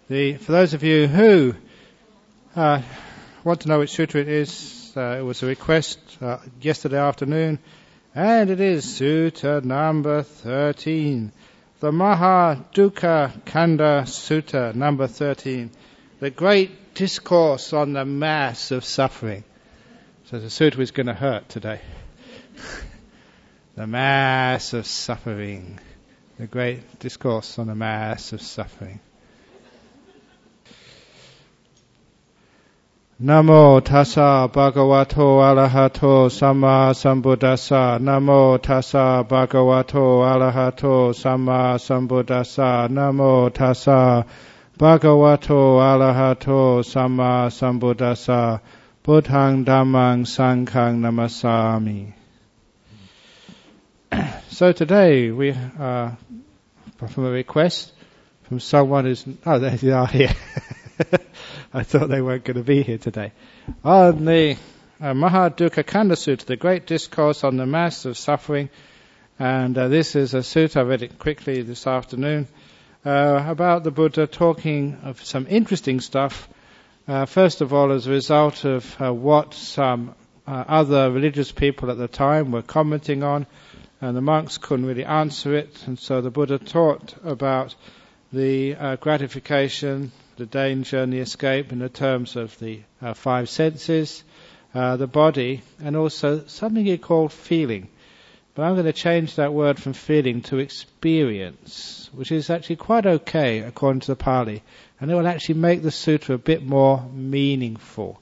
For those of you who want to know which sutta it is, it was a request yesterday afternoon, and it is Sutta number 13, the Maha Dukkha Kanda Sutta number 13, the great discourse on the mass of suffering. So the sutta is going to hurt today. The mass of suffering, the great discourse on the mass of suffering. Namo tassa bhagavato arahato samma sambuddhassa. Namo tassa bhagavato arahato samma sambuddhassa. Namo tassa bhagavato arahato samma sambuddhassa. Buddhang dhammang sanghang namasami. So today we from a request from someone who's they are here. I thought they weren't going to be here today. On the Maha Dukkha Kanda Sutta, the great discourse on the mass of suffering, and this is a sutta, I read it quickly this afternoon, about the Buddha talking of some interesting stuff, first of all as a result of what some other religious people at the time were commenting on, and the monks couldn't really answer it, and so the Buddha taught about the gratification, the danger and the escape in the terms of the five senses, the body, and also something he called feeling. But I'm going to change that word from feeling to experience, which is actually quite okay according to the Pali, and it will actually make the sutta a bit more meaningful.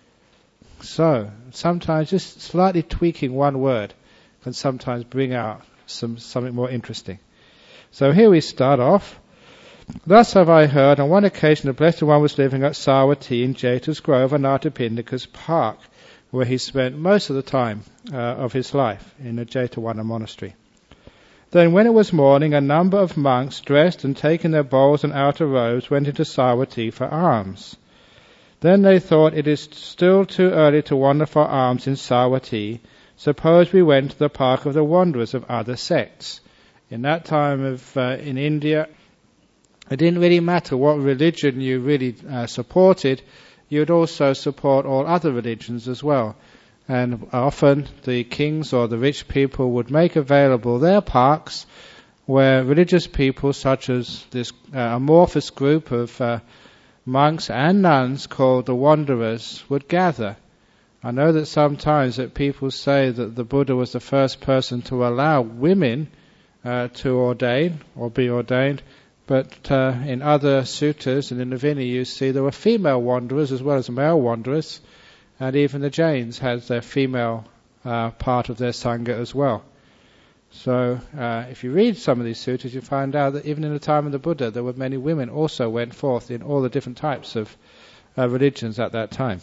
So, sometimes just slightly tweaking one word can sometimes bring out something more interesting. So here we start off. Thus have I heard, on one occasion the Blessed One was living at Savatthi in Jeta's Grove, Anathapindika's park, where he spent most of the time of his life in the Jetavana monastery. Then when it was morning, a number of monks, dressed and taking their bowls and outer robes, went into Savatthi for alms. Then they thought, it is still too early to wander for alms in Savatthi. Suppose we went to the park of the wanderers of other sects. In that time in India, it didn't really matter what religion you really supported, you would also support all other religions as well. And often the kings or the rich people would make available their parks where religious people such as this amorphous group of monks and nuns called the wanderers would gather. I know that sometimes that people say that the Buddha was the first person to allow women to ordain or be ordained, but in other suttas and in the Vinaya you see there were female wanderers as well as male wanderers, and even the Jains had their female part of their Sangha as well. So if you read some of these suttas you find out that even in the time of the Buddha there were many women also went forth in all the different types of religions at that time.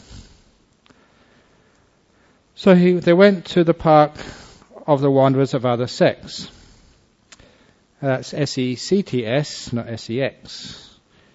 So they went to the park of the wanderers of other sects. That's S-E-C-T-S, not S-E-X.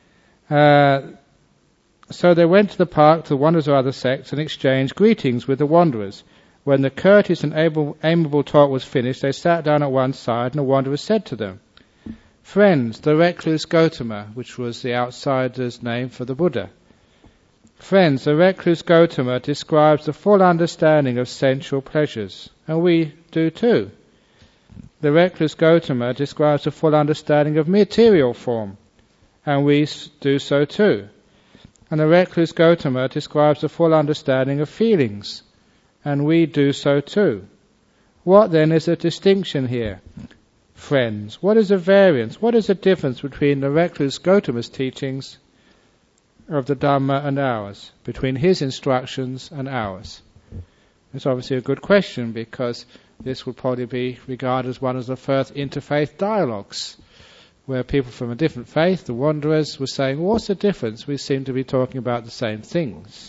So they went to the park to the wanderers of other sects and exchanged greetings with the wanderers. When the courteous and amiable talk was finished, they sat down at one side, and the wanderers said to them, "Friends, the recluse Gotama," which was the outsider's name for the Buddha. "Friends, the recluse Gotama describes the full understanding of sensual pleasures, and we do too. The recluse Gotama describes the full understanding of material form, and we do so too. And the recluse Gotama describes the full understanding of feelings, and we do so too. What then is the distinction here? Friends, what is the variance? What is the difference between the recluse Gotama's teachings of the Dhamma and ours, between his instructions and ours?" It's obviously a good question, because this would probably be regarded as one of the first interfaith dialogues, where people from a different faith, the wanderers, were saying, what's the difference? We seem to be talking about the same things.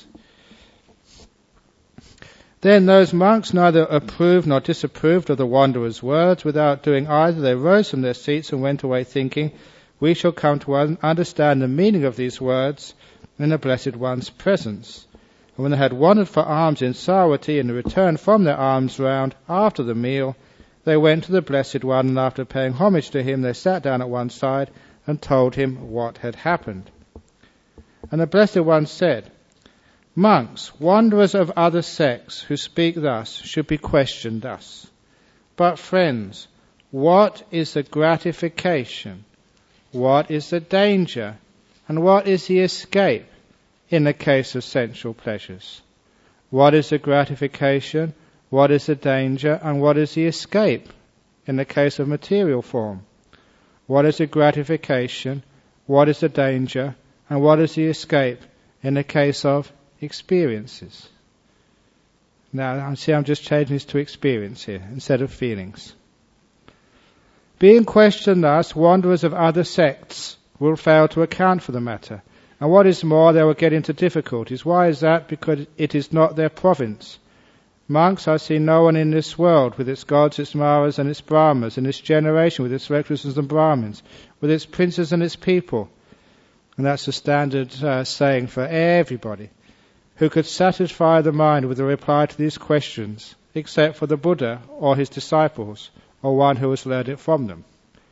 Then those monks neither approved nor disapproved of the wanderers' words. Without doing either, they rose from their seats and went away thinking, we shall come to understand the meaning of these words in the Blessed One's presence. And when they had wandered for alms in Savatthi and returned from their alms round after the meal, they went to the Blessed One, and after paying homage to him, they sat down at one side and told him what had happened. And the Blessed One said, "Monks, wanderers of other sects who speak thus should be questioned thus. But friends, what is the gratification? What is the danger? And what is the escape in the case of sensual pleasures? What is the gratification? What is the danger? And what is the escape in the case of material form? What is the gratification? What is the danger? And what is the escape in the case of experiences?" Now, see, I'm just changing this to experience here instead of feelings. "Being questioned thus, wanderers of other sects will fail to account for the matter. And what is more, they will get into difficulties. Why is that? Because it is not their province. Monks, I see no one in this world, with its gods, its Maras and its Brahmas, in this generation, with its recluses and Brahmins, with its princes and its people." And that's the standard saying for everybody, "who could satisfy the mind with a reply to these questions, except for the Buddha or his disciples, or one who has learned it from them."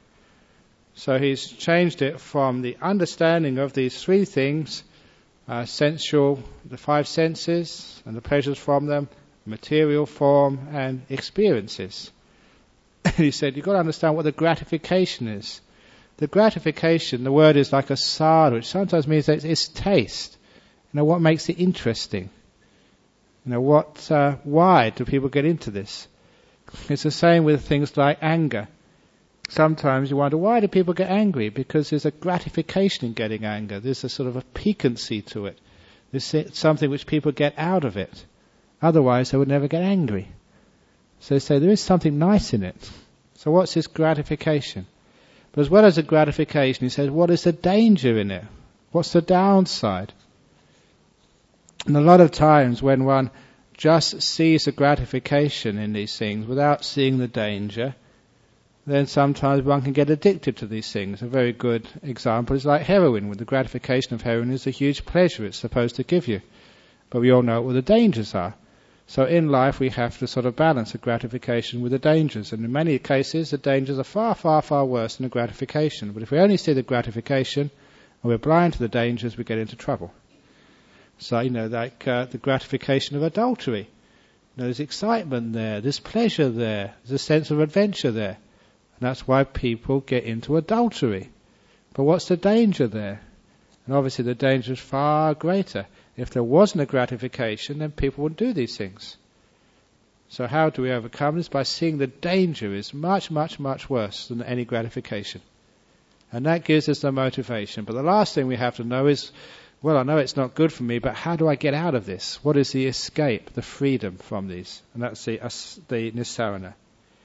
So he's changed it from the understanding of these three things, sensual, the five senses and the pleasures from them, material form and experiences. He said, you've got to understand what the gratification is. The gratification, the word is like a sad, which sometimes means that it's taste. You know, what makes it interesting? You know, why do people get into this? It's the same with things like anger. Sometimes you wonder, why do people get angry? Because there's a gratification in getting anger. There's a sort of a piquancy to it. There's something which people get out of it. Otherwise, they would never get angry. So they say there is something nice in it. So what's this gratification? But as well as the gratification, he says, what is the danger in it? What's the downside? And a lot of times when one just sees the gratification in these things without seeing the danger, then sometimes one can get addicted to these things. A very good example is like heroin, where the gratification of heroin is a huge pleasure it's supposed to give you. But we all know what the dangers are. So in life we have to sort of balance the gratification with the dangers. And in many cases the dangers are far, far, far worse than the gratification. But if we only see the gratification and we're blind to the dangers, we get into trouble. So, like the gratification of adultery. There's excitement there, there's pleasure there, there's a sense of adventure there. And that's why people get into adultery. But what's the danger there? And obviously the danger is far greater. If there wasn't a gratification, then people wouldn't do these things. So how do we overcome this? By seeing the danger is much, much, much worse than any gratification. And that gives us the motivation. But the last thing we have to know is, well, I know it's not good for me, but how do I get out of this? What is the escape, the freedom from these? And that's the Nissarana.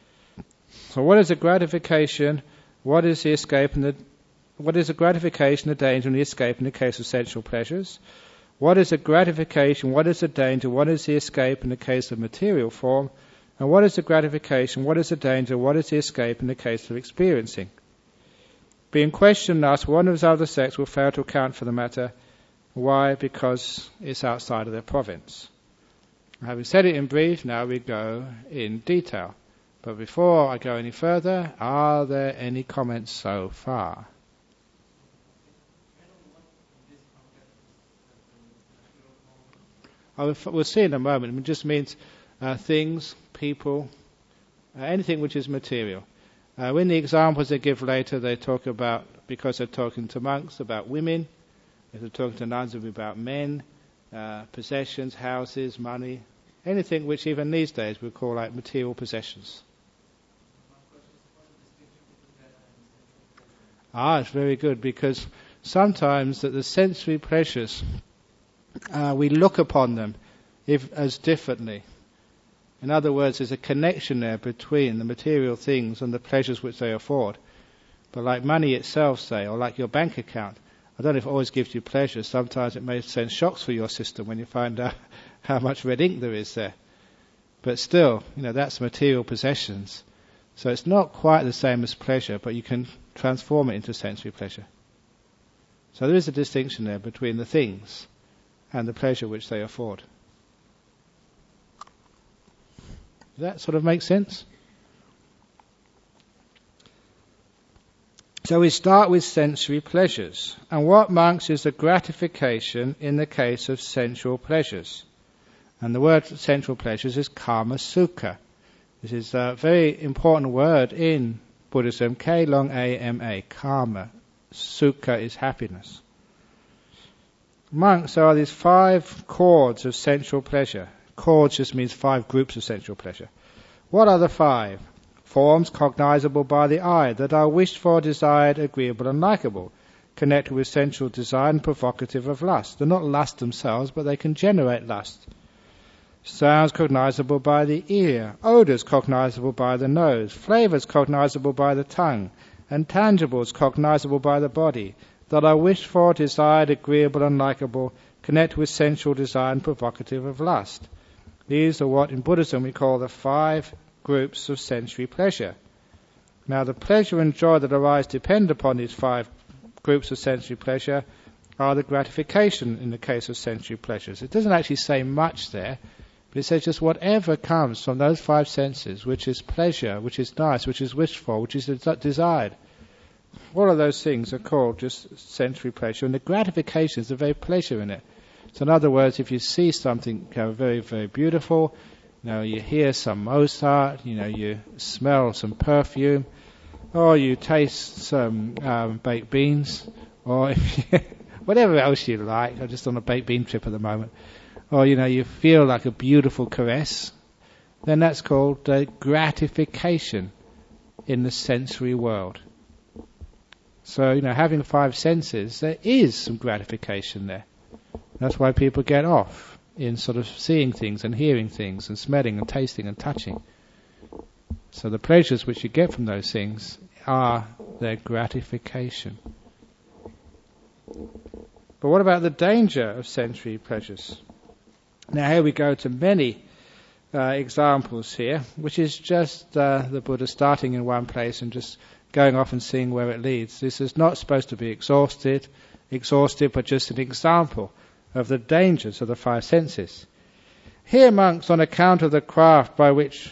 So what is the gratification? What is the escape? What is the gratification, the danger, and the escape in the case of sensual pleasures? What is the gratification? What is the danger? What is the escape in the case of material form? And what is the gratification? What is the danger? What is the escape in the case of experiencing? Being questioned thus, one of other sects will fail to account for the matter. Why? Because it's outside of their province. Having said it in brief, now we go in detail. But before I go any further, are there any comments so far? We'll see in a moment. It just means things, people, anything which is material. In the examples they give later, they talk about, because they're talking to monks, about women. If they're talking to nuns, it'll be about men, possessions, houses, money, anything which even these days we call like material possessions. It's very good, because sometimes that the sensory pleasures, we look upon them as differently. In other words, there's a connection there between the material things and the pleasures which they afford. But like money itself, say, or like your bank account, I don't know if it always gives you pleasure. Sometimes it may send shocks through your system when you find out how much red ink there is there. But still, that's material possessions. So it's not quite the same as pleasure, but you can transform it into sensory pleasure. So there is a distinction there between the things and the pleasure which they afford. Does that sort of make sense? So we start with sensory pleasures. And what, monks, is the gratification in the case of sensual pleasures? And the word sensual pleasures is kama sukha. This is a very important word in Buddhism, K-long-A-M-A, karma. Sukha is happiness. Monks, there are these 5 chords of sensual pleasure. Chords just means 5 groups of sensual pleasure. What are the 5? Forms cognizable by the eye, that are wished for, desired, agreeable and likable, connected with sensual desire and provocative of lust. They're not lust themselves, but they can generate lust. Sounds cognizable by the ear, odours cognizable by the nose, flavours cognizable by the tongue, and tangibles cognizable by the body, that are wished for, desired, agreeable and likable, connected with sensual desire and provocative of lust. These are what in Buddhism we call the 5 groups of sensory pleasure. Now the pleasure and joy that arise depend upon these 5 groups of sensory pleasure are the gratification in the case of sensory pleasures. It doesn't actually say much there, but it says just whatever comes from those 5 senses, which is pleasure, which is nice, which is wished for, which is desired. All of those things are called just sensory pleasure, and the gratification is the very pleasure in it. So in other words, if you see something very, very beautiful, you hear some Mozart, you smell some perfume, or you taste some baked beans, or whatever else you like. I'm just on a baked bean trip at the moment. Or, you feel like a beautiful caress, then that's called gratification in the sensory world. So, having 5 senses, there is some gratification there. That's why people get off in sort of seeing things and hearing things and smelling and tasting and touching. So the pleasures which you get from those things are their gratification. But what about the danger of sensory pleasures? Now here we go to many examples here, which is just the Buddha starting in one place and just going off and seeing where it leads. This is not supposed to be exhaustive, but just an example of the dangers of the 5 senses. Here, monks, on account of the craft by which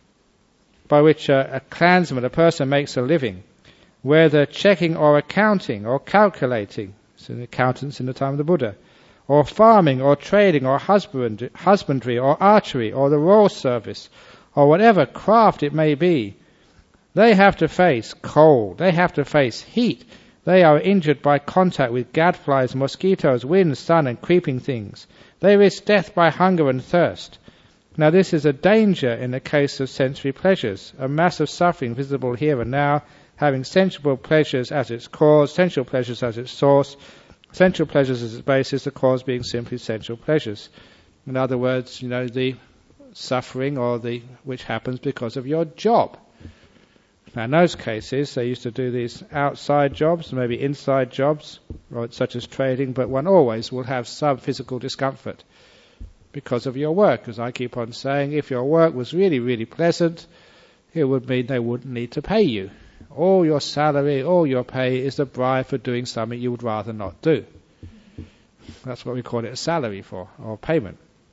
a clansman, a person, makes a living, whether checking or accounting or calculating, so the accountants in the time of the Buddha, or farming or trading or husbandry or archery or the royal service, or whatever craft it may be, they have to face cold, they have to face heat. They are injured by contact with gadflies, mosquitoes, wind, sun, and creeping things. They risk death by hunger and thirst. Now this is a danger in the case of sensory pleasures, a mass of suffering visible here and now, having sensual pleasures as its cause, sensual pleasures as its source, sensual pleasures as its basis, the cause being simply sensual pleasures. In other words, the suffering which happens because of your job. Now in those cases, they used to do these outside jobs, maybe inside jobs, such as trading, but one always will have some physical discomfort because of your work. As I keep on saying, if your work was really, really pleasant, it would mean they wouldn't need to pay you. All your salary, all your pay is the bribe for doing something you would rather not do. That's what we call it a salary for, or payment.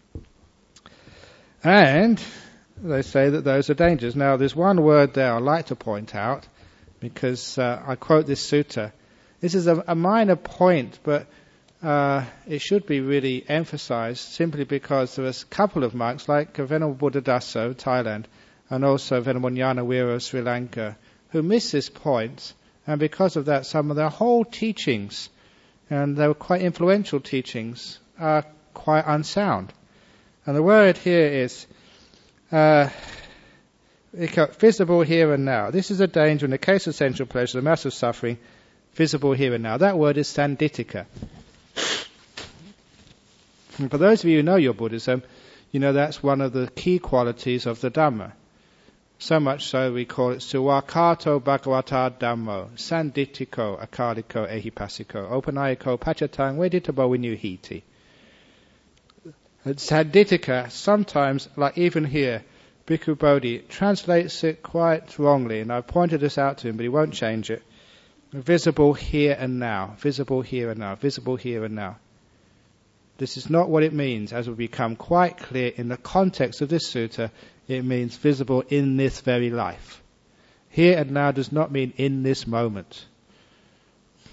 And they say that those are dangers. Now, there's one word there I'd like to point out, because I quote this sutta. This is a minor point, but it should be really emphasized, simply because there are a couple of monks, like Venerable Buddhadasso, Thailand, and also Venerable Nyanawira, Sri Lanka, who miss this point, and because of that, some of their whole teachings, and they were quite influential teachings, are quite unsound. And the word here is visible here and now. This is a danger in the case of sensual pleasure, the mass of suffering, visible here and now. That word is sandittika. And for those of you who know your Buddhism, that's one of the key qualities of the Dhamma. So much so we call it Suwakato Bhagavata Dhammo, Sandittiko Akaliko Ehipasiko, Opanayiko Pachatang Veditabo Vinyuhiti. Sandittika, sometimes, like even here, Bhikkhu Bodhi translates it quite wrongly, and I've pointed this out to him, but he won't change it. Visible here and now, visible here and now, visible here and now. This is not what it means, as will become quite clear in the context of this sutta. It means visible in this very life. Here and now does not mean in this moment.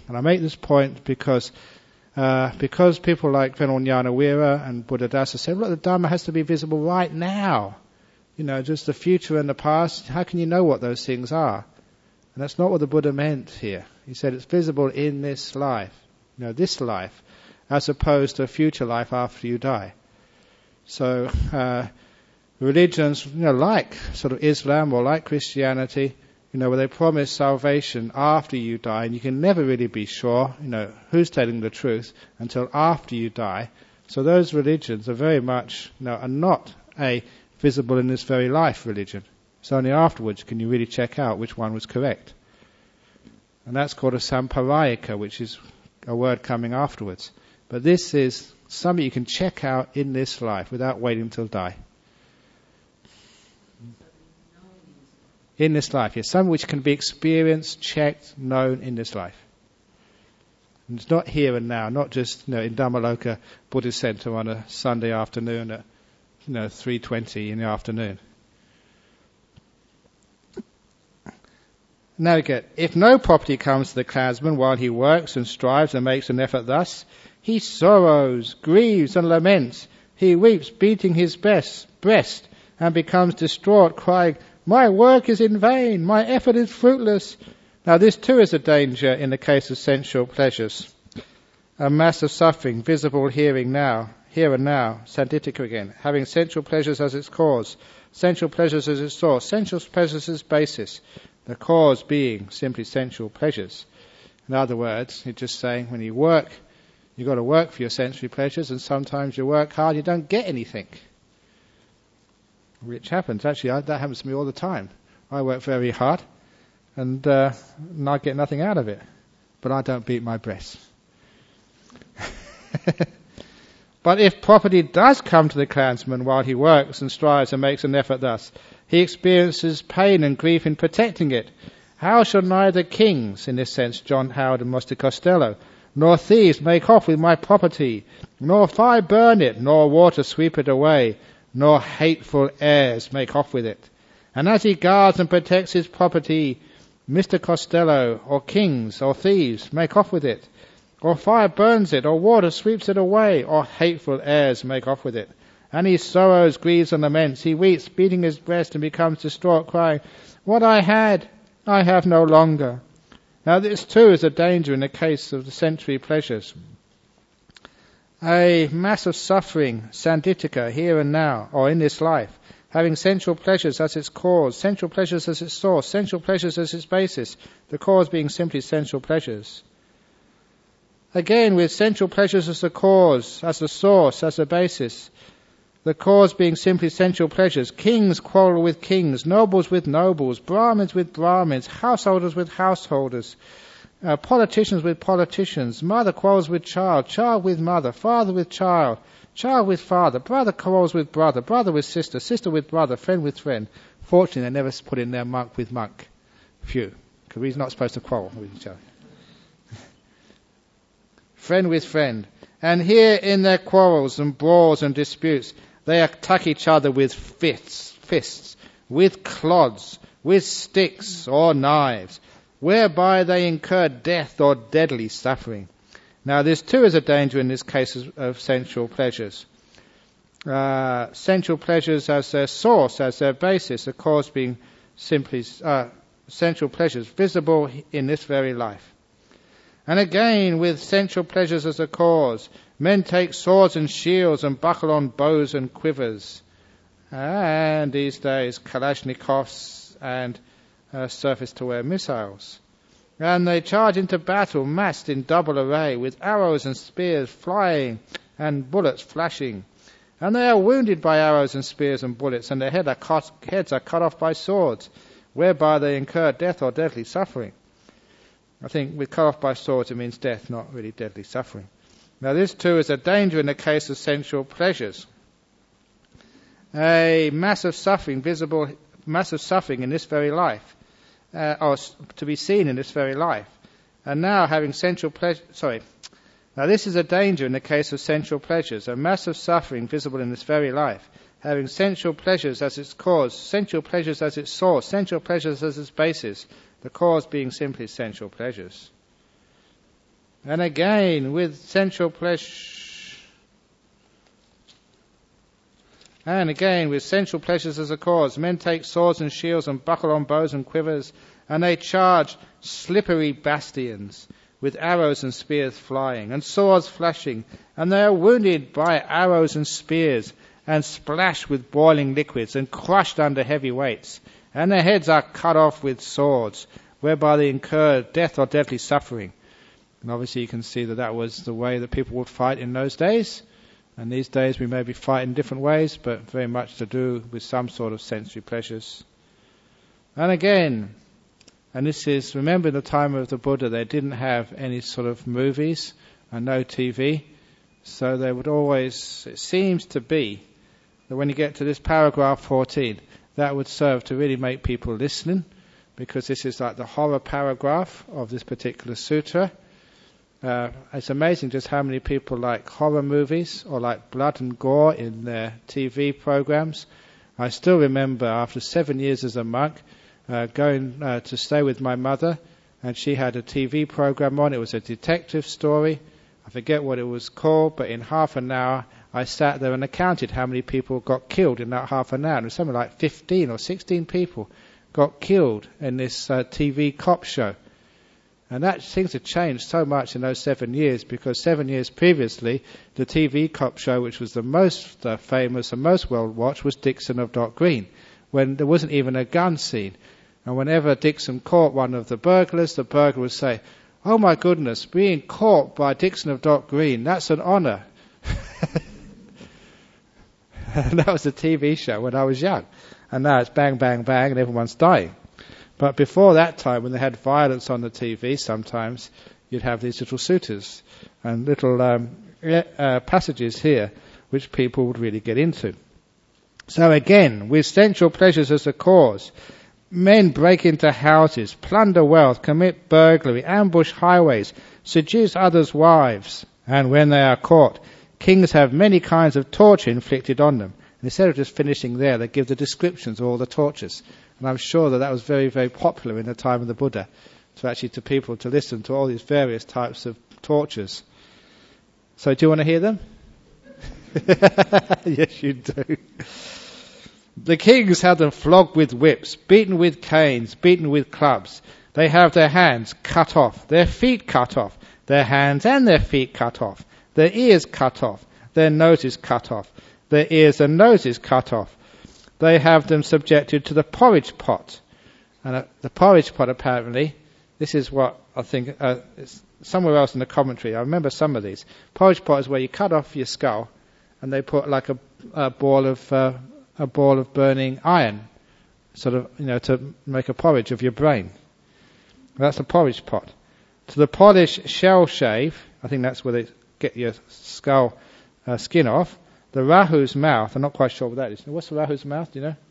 And I make this point because people like Venerable Ñāṇavīra and Buddhadasa say, look, the Dhamma has to be visible right now. Just the future and the past. How can you know what those things are? And that's not what the Buddha meant here. He said it's visible in this life. This life, as opposed to a future life after you die. So, religions, like sort of Islam or like Christianity, where they promise salvation after you die, and you can never really be sure, who's telling the truth until after you die. So those religions are very much, are not a visible in this very life religion. It's only afterwards can you really check out which one was correct. And that's called a samparayika, which is a word coming afterwards. But this is something you can check out in this life without waiting till die. In this life, yes. Something which can be experienced, checked, known in this life. And it's not here and now, not just in Dhammaloka Buddhist Center on a Sunday afternoon at 3:20 in the afternoon. Now again, if no property comes to the clansman while he works and strives and makes an effort thus, he sorrows, grieves and laments. He weeps, beating his breast, and becomes distraught, crying, my work is in vain, my effort is fruitless. Now this too is a danger in the case of sensual pleasures. A mass of suffering, visible here and now, Sanditthika again, having sensual pleasures as its cause, sensual pleasures as its source, sensual pleasures as its basis, the cause being simply sensual pleasures. In other words, it's just saying when you work, you've got to work for your sensory pleasures, and sometimes you work hard, you don't get anything. Which happens. Actually, that happens to me all the time. I work very hard, and I get nothing out of it. But I don't beat my breast. But if property does come to the clansman while he works and strives and makes an effort thus, he experiences pain and grief in protecting it. How shall neither kings, in this sense John Howard and Moster Costello, nor thieves make off with my property, nor fire burn it, nor water sweep it away, nor hateful heirs make off with it. And as he guards and protects his property, Mr. Costello, or kings, or thieves, make off with it, or fire burns it, or water sweeps it away, or hateful heirs make off with it. And he sorrows, grieves, and laments. He weeps, beating his breast, and becomes distraught, crying, what I had, I have no longer. Now this too is a danger in the case of the sensory pleasures. A mass of suffering, Sanditthika, here and now, or in this life, having sensual pleasures as its cause, sensual pleasures as its source, sensual pleasures as its basis, the cause being simply sensual pleasures. Again, with sensual pleasures as the cause, as the source, as the basis, the cause being simply sensual pleasures, kings quarrel with kings, nobles with nobles, Brahmins with Brahmins, householders with householders, politicians with politicians, mother quarrels with child, child with mother, father with child, child with father, brother quarrels with brother, brother with sister, sister with brother, friend with friend. Fortunately, they never put in there monk with monk. Phew, because we're not supposed to quarrel with each other. Friend with friend. And here in their quarrels and brawls and disputes, they attack each other with fists, with clods, with sticks or knives, whereby they incur death or deadly suffering. Now this too is a danger in this case of sensual pleasures. Sensual pleasures as their source, as their basis, the cause being simply sensual pleasures visible in this very life. And again, with sensual pleasures as a cause, men take swords and shields and buckle on bows and quivers. And these days, Kalashnikovs and surface-to-air missiles. And they charge into battle, massed in double array, with arrows and spears flying and bullets flashing. And they are wounded by arrows and spears and bullets, and their heads are cut off by swords, whereby they incur death or deadly suffering. I think with cut off by swords it means death, not really deadly suffering. Now this too is a danger in the case of sensual pleasures. A massive suffering in this very life, or to be seen in this very life. And now having sensual pleasure, Now this is a danger in the case of sensual pleasures, a massive suffering visible in this very life, having sensual pleasures as its cause, sensual pleasures as its source, sensual pleasures as its basis, the cause being simply sensual pleasures. And again, with sensual pleasures as a cause, men take swords and shields and buckle on bows and quivers, and they charge slippery bastions with arrows and spears flying, and swords flashing, and they are wounded by arrows and spears, and splashed with boiling liquids, and crushed under heavy weights, and their heads are cut off with swords, whereby they incur death or deadly suffering. And obviously you can see that that was the way that people would fight in those days. And these days we may be fighting in different ways, but very much to do with some sort of sensory pleasures. And again, and this is, remember in the time of the Buddha, they didn't have any sort of movies and no TV. So they would always, it seems to be, that when you get to this paragraph 14, that would serve to really make people listen, because this is like the horror paragraph of this particular sutra. It's amazing just how many people like horror movies or like blood and gore in their TV programs. I still remember after 7 years as a monk going to stay with my mother, and she had a TV program on. It was a detective story. I forget what it was called, but in half an hour I sat there and I counted how many people got killed in that half an hour. It was something like 15 or 16 people got killed in this TV cop show. And that things have changed so much in those 7 years, because 7 years previously, the TV cop show, which was the most famous and most well watched, was Dixon of Dock Green, when there wasn't even a gun scene. And whenever Dixon caught one of the burglars, the burglar would say, "Oh my goodness, being caught by Dixon of Dock Green, that's an honor." And that was the TV show when I was young. And now it's bang, bang, bang, and everyone's dying. But before that time, when they had violence on the TV, sometimes you'd have these little sutras and little passages here which people would really get into. So again, with sensual pleasures as a cause, men break into houses, plunder wealth, commit burglary, ambush highways, seduce others' wives, and when they are caught, kings have many kinds of torture inflicted on them. And instead of just finishing there, they give the descriptions of all the tortures. And I'm sure that was very, very popular in the time of the Buddha, to people to listen to all these various types of tortures. So do you want to hear them? Yes, you do. The kings have them flogged with whips, beaten with canes, beaten with clubs. They have their hands cut off, their feet cut off, their hands and their feet cut off, their ears cut off, their noses cut off, their ears and noses cut off. They have them subjected to the porridge pot. And the porridge pot, apparently, this is what I think, somewhere else in the commentary, I remember some of these. Porridge pot is where you cut off your skull and they put like a ball of burning iron, sort of, to make a porridge of your brain. That's a porridge pot. To the polished shell shave, I think that's where they get your skull skin off. The Rahu's mouth, I'm not quite sure what that is. What's the Rahu's mouth, do you know?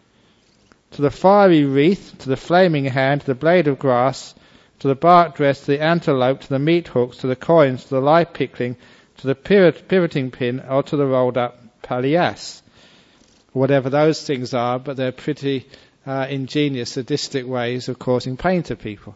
To the fiery wreath, to the flaming hand, to the blade of grass, to the bark dress, to the antelope, to the meat hooks, to the coins, to the live pickling, to the pivoting pin, or to the rolled up pallias. Whatever those things are, but they're pretty ingenious, sadistic ways of causing pain to people.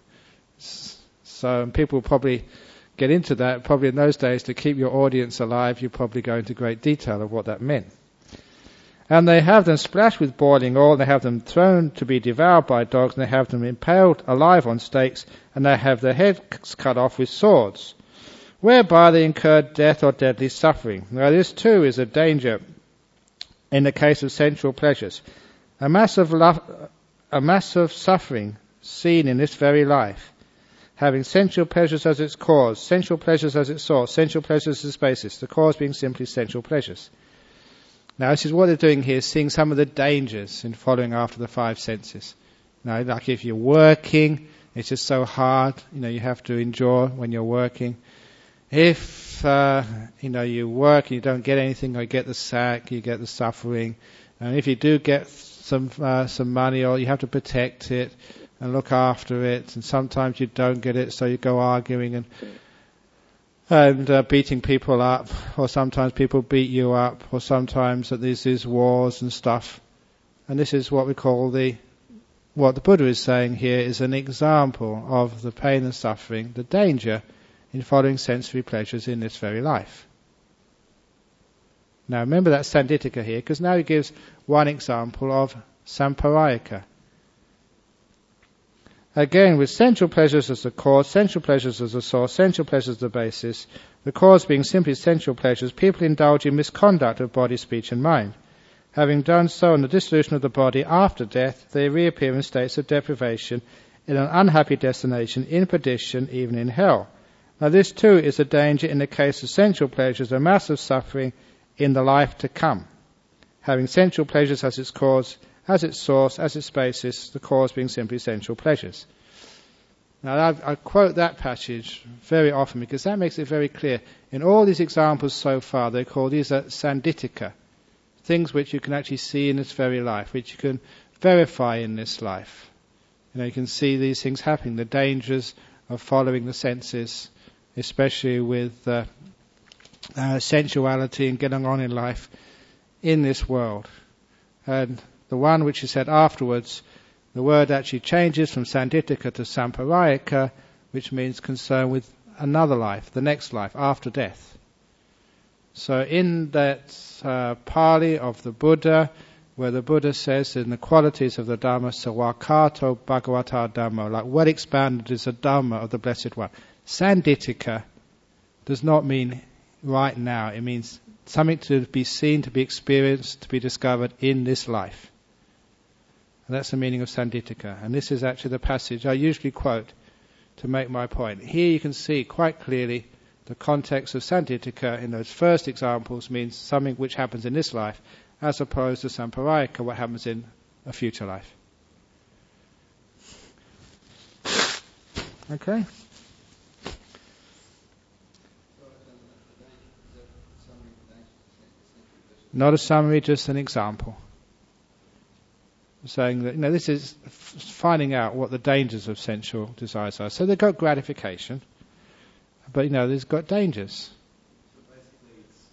So people probably get into that. Probably in those days, to keep your audience alive, you probably go into great detail of what that meant. And they have them splashed with boiling oil, they have them thrown to be devoured by dogs, and they have them impaled alive on stakes, and they have their heads cut off with swords, whereby they incur death or deadly suffering. Now this too is a danger in the case of sensual pleasures. A mass of suffering seen in this very life, having sensual pleasures as its cause, sensual pleasures as its source, sensual pleasures as its basis, the cause being simply sensual pleasures. Now this is what they're doing here, seeing some of the dangers in following after the five senses. Now, like if you're working, it's just so hard, you have to endure when you're working. If, you work and you don't get anything, or you get the sack, you get the suffering. And if you do get some money, or you have to protect it and look after it, and sometimes you don't get it, so you go arguing and beating people up, or sometimes people beat you up, or sometimes that there's these wars and stuff. And this is what we call what the Buddha is saying here is an example of the pain and suffering, the danger in following sensory pleasures in this very life. Now remember that Sanditthika here, because now he gives one example of Samparayaka. Again, with sensual pleasures as the cause, sensual pleasures as the source, sensual pleasures as the basis, the cause being simply sensual pleasures, people indulge in misconduct of body, speech and mind. Having done so in the dissolution of the body after death, they reappear in states of deprivation, in an unhappy destination, in perdition, even in hell. Now this too is a danger in the case of sensual pleasures, a mass of suffering in the life to come. Having sensual pleasures as its cause, as its source, as its basis, the cause being simply sensual pleasures. Now I quote that passage very often because that makes it very clear. In all these examples so far, they're called these are Sanditthika, things which you can actually see in this very life, which you can verify in this life. You can see these things happening, the dangers of following the senses, especially with sensuality and getting on in life in this world. And the one which is said afterwards, the word actually changes from Sanditthika to Samparayaka, which means concern with another life, the next life, after death. So in that Pali of the Buddha, where the Buddha says in the qualities of the Dhamma, Sawakato Bhagavata Dhamma, like well expanded is the Dhamma of the Blessed One. Sanditthika does not mean right now, it means something to be seen, to be experienced, to be discovered in this life. And that's the meaning of Sanditthika. And this is actually the passage I usually quote to make my point. Here you can see quite clearly the context of Sanditthika in those first examples means something which happens in this life, as opposed to Samparayaka, what happens in a future life. Okay? Not a summary, just an example. Saying that, this is finding out what the dangers of sensual desires are. So they've got gratification, but there's got dangers. So basically it's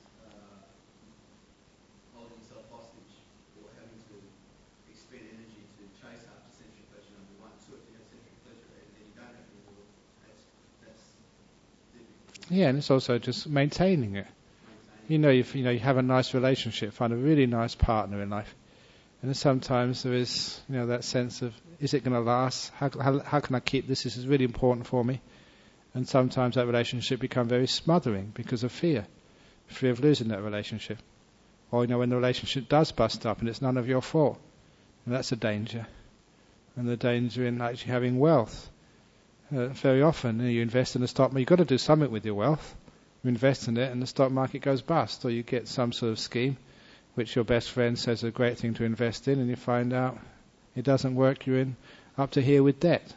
holding yourself hostage or having to expend energy to chase after sensual pleasure number one, to have sensual pleasure and then you don't have any more. That's difficult. Yeah, and it's also just maintaining it. You have a nice relationship, find a really nice partner in life. And then sometimes there is, that sense of, is it going to last? How can I keep this? This is really important for me. And sometimes that relationship becomes very smothering because of fear of losing that relationship. Or, when the relationship does bust up and it's none of your fault. And that's a danger. And the danger in actually having wealth. Very often, you invest in the stock market, you've got to do something with your wealth. You invest in it and the stock market goes bust. Or you get some sort of scheme which your best friend says is a great thing to invest in, and you find out it doesn't work, you're in up to here with debt.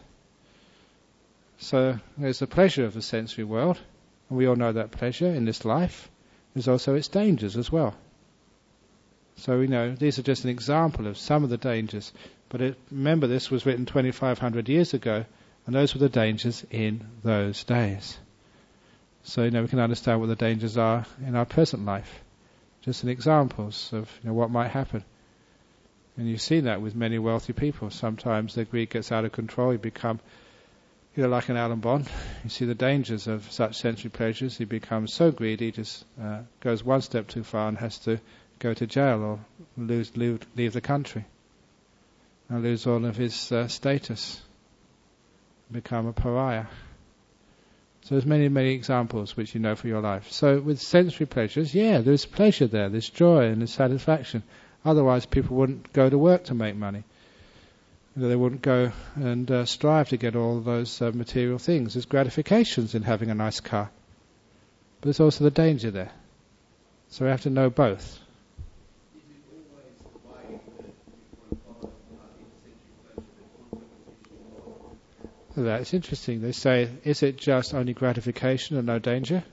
So there's the pleasure of the sensory world, and we all know that pleasure in this life. There's also its dangers as well. So these are just an example of some of the dangers. But remember, this was written 2,500 years ago, and those were the dangers in those days. So we can understand what the dangers are in our present life. Just in examples of what might happen. And you've seen that with many wealthy people. Sometimes their greed gets out of control. You become, like an Alan Bond. You see the dangers of such sensory pleasures. He becomes so greedy, he just goes one step too far and has to go to jail or leave the country. And lose all of his status. Become a pariah. So there's many, many examples which you know for your life. So with sensory pleasures, there's pleasure there, there's joy and there's satisfaction. Otherwise people wouldn't go to work to make money. They wouldn't go and strive to get all those material things. There's gratifications in having a nice car. But there's also the danger there. So we have to know both. Is it always the way that you want to follow in sensual pleasure that contemplates more? That's interesting. They say, is it just only gratification and no danger?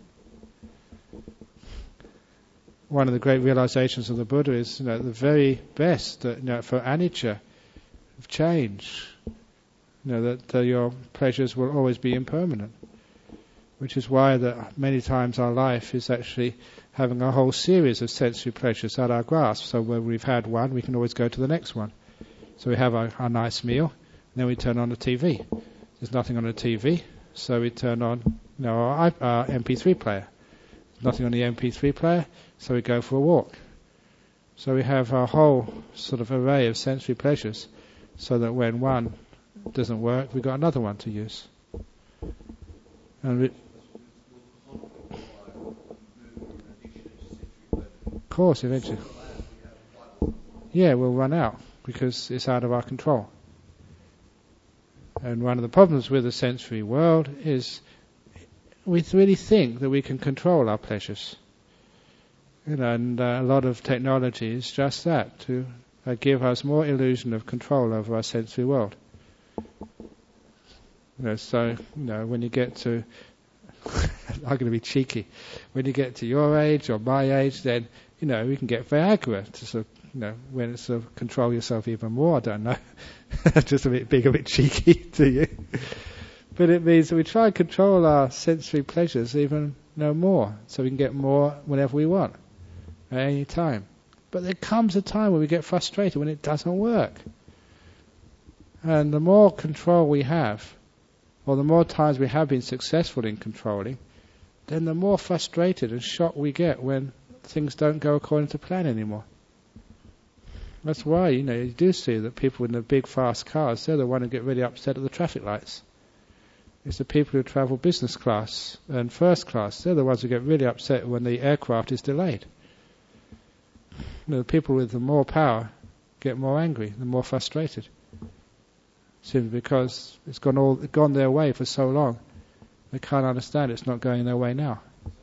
One of the great realizations of the Buddha is, the very best, for anicca, of change, that your pleasures will always be impermanent. Which is why that many times our life is actually having a whole series of sensory pleasures at our grasp. So when we've had one, we can always go to the next one. So we have our nice meal, and then we turn on the TV. There's nothing on the TV, so we turn on our MP3 player. Nothing on the MP3 player, so we go for a walk. So we have our whole sort of array of sensory pleasures, so that when one doesn't work, we've got another one to use. And of course, eventually, yeah, we'll run out because it's out of our control. And one of the problems with the sensory world is we really think that we can control our pleasures. And a lot of technology is just that, to give us more illusion of control over our sensory world. So when you get to, I'm going to be cheeky, when you get to your age or my age, then we can get Viagra to sort of, when it's sort of control yourself even more. I don't know, just being a bit cheeky to you, but it means that we try and control our sensory pleasures even more, so we can get more whenever we want, at any time. But there comes a time when we get frustrated when it doesn't work, and the more control we have, or the more times we have been successful in controlling, then the more frustrated and shocked we get when things don't go according to plan anymore. That's why, you do see that people in the big fast cars, they're the ones who get really upset at the traffic lights. It's the people who travel business class and first class, they're the ones who get really upset when the aircraft is delayed. The people with the more power get more angry, the more frustrated. Simply because it's gone their way for so long, they can't understand it's not going their way now.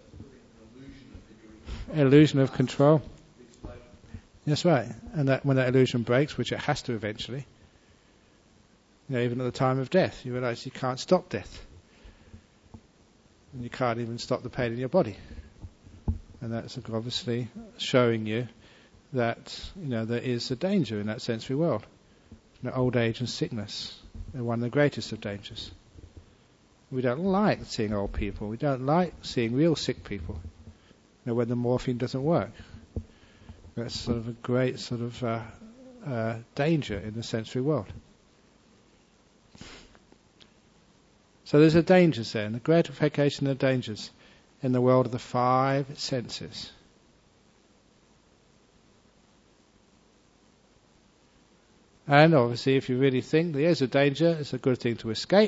Illusion of control. That's right. And that when that illusion breaks, which it has to eventually, even at the time of death, you realize you can't stop death. And you can't even stop the pain in your body. And that's obviously showing you that, there is a danger in that sensory world. Old age and sickness are one of the greatest of dangers. We don't like seeing old people. We don't like seeing real sick people. When the morphine doesn't work. That's sort of a great sort of danger in the sensory world. So there's a danger there, and the gratification of dangers in the world of the five senses. And obviously, if you really think there's a danger, it's a good thing to escape.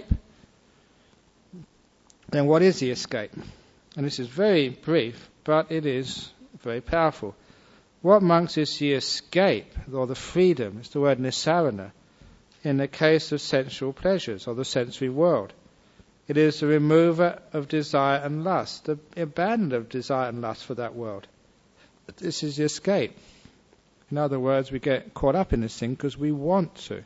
Then what is the escape? And this is very brief, but it is very powerful. What, monks, is the escape, or the freedom, it's the word nisarana, in the case of sensual pleasures, or the sensory world? It is the remover of desire and lust, the abandon of desire and lust for that world. This is the escape. In other words, we get caught up in this thing because we want to.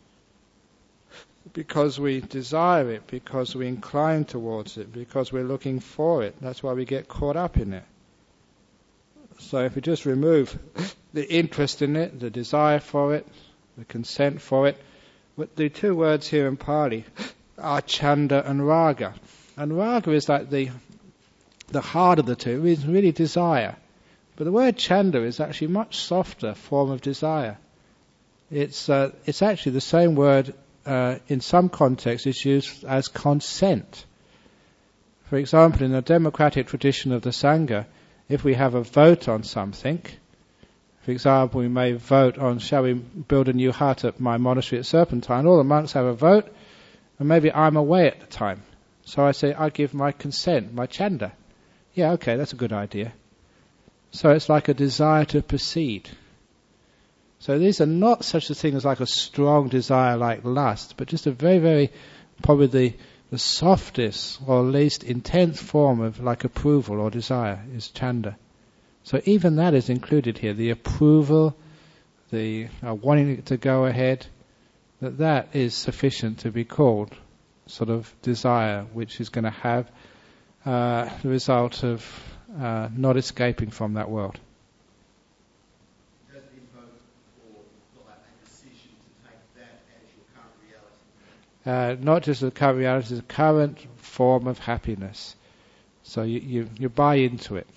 Because we desire it, because we incline towards it, because we're looking for it. That's why we get caught up in it. So if we just remove the interest in it, the desire for it, the consent for it, the two words here in Pali are chanda and raga. And raga is like the heart of the two. It means really desire. But the word chanda is actually a much softer form of desire. It's actually the same word in some contexts is used as consent. For example, in the democratic tradition of the Sangha, if we have a vote on something, for example, we may vote on, shall we build a new hut at my monastery at Serpentine? All the monks have a vote, and maybe I'm away at the time. So I say, I give my consent, my chanda. Yeah, okay, that's a good idea. So it's like a desire to proceed. So these are not such a thing as like a strong desire like lust, but just a very, very, probably the softest or least intense form of like approval or desire is chanda. So even that is included here, the approval, the wanting it to go ahead, that is sufficient to be called sort of desire, which is going to have the result of not escaping from that world. Does it invoke or a decision to take that as your current reality? Not just the current reality, the current form of happiness. So you buy into it.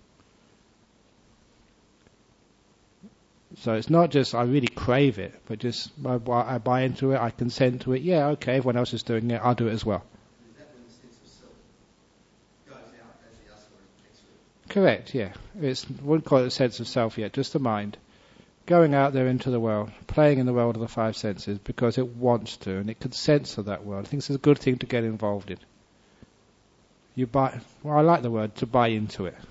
So it's not just I really crave it, but just I buy into it, I consent to it. Yeah, okay, everyone else is doing it, I'll do it as well. Is that when the sense of self Correct, yeah. Wouldn't call it a sense of self yet, just the mind. Going out there into the world, playing in the world of the five senses because it wants to and it consents to that world. I think it's a good thing to get involved in. I like the word, to buy into it.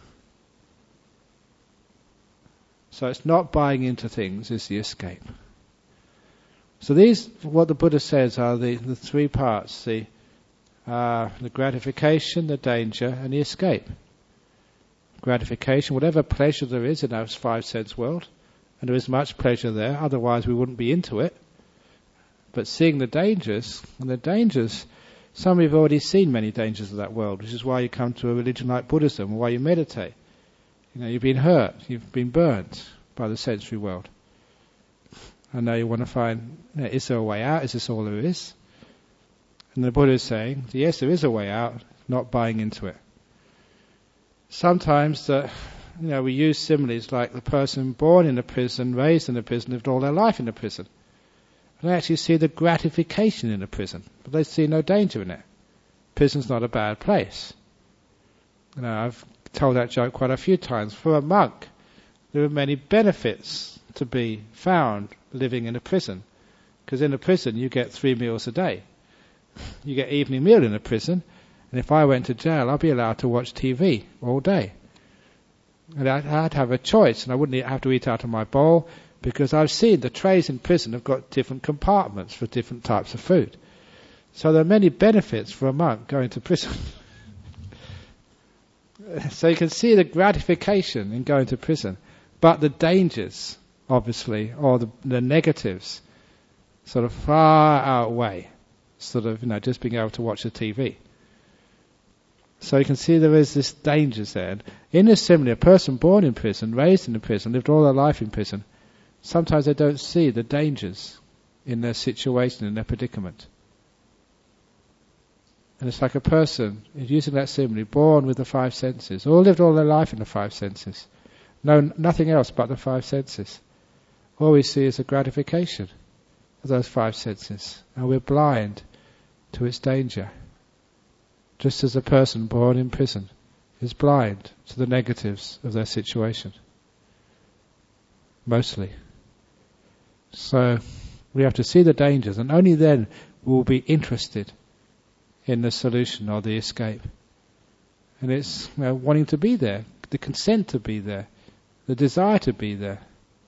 So it's not buying into things, it's the escape. So these, what the Buddha says, are the three parts, the gratification, the danger, and the escape. Gratification, whatever pleasure there is in our five sense world, and there is much pleasure there, otherwise we wouldn't be into it. But seeing the dangers, some of you have already seen many dangers of that world, which is why you come to a religion like Buddhism, why you meditate. You've been hurt, you've been burnt by the sensory world. And now you want to find, is there a way out? Is this all there is? And the Buddha is saying, yes, there is a way out, not buying into it. Sometimes we use similes like the person born in a prison, raised in a prison, lived all their life in a prison. And they actually see the gratification in a prison, but they see no danger in it. Prison's not a bad place. I've told that joke quite a few times. For a monk, there are many benefits to be found living in a prison. Because in a prison you get 3 meals a day. You get evening meal in a prison, and if I went to jail I'd be allowed to watch TV all day. And I'd have a choice, and I wouldn't have to eat out of my bowl, because I've seen the trays in prison have got different compartments for different types of food. So there are many benefits for a monk going to prison. So you can see the gratification in going to prison, but the dangers, obviously, or the negatives, sort of far outweigh just being able to watch the TV. So you can see there is this dangers there. And in this simile, a person born in prison, raised in a prison, lived all their life in prison, sometimes they don't see the dangers in their situation, in their predicament. And it's like a person, using that simile, born with the five senses, all lived all their life in the five senses. Know nothing else but the five senses. All we see is the gratification of those five senses. And we're blind to its danger. Just as a person born in prison is blind to the negatives of their situation. Mostly. So we have to see the dangers, and only then we'll be interested in the solution or the escape. And it's wanting to be there, the consent to be there, the desire to be there.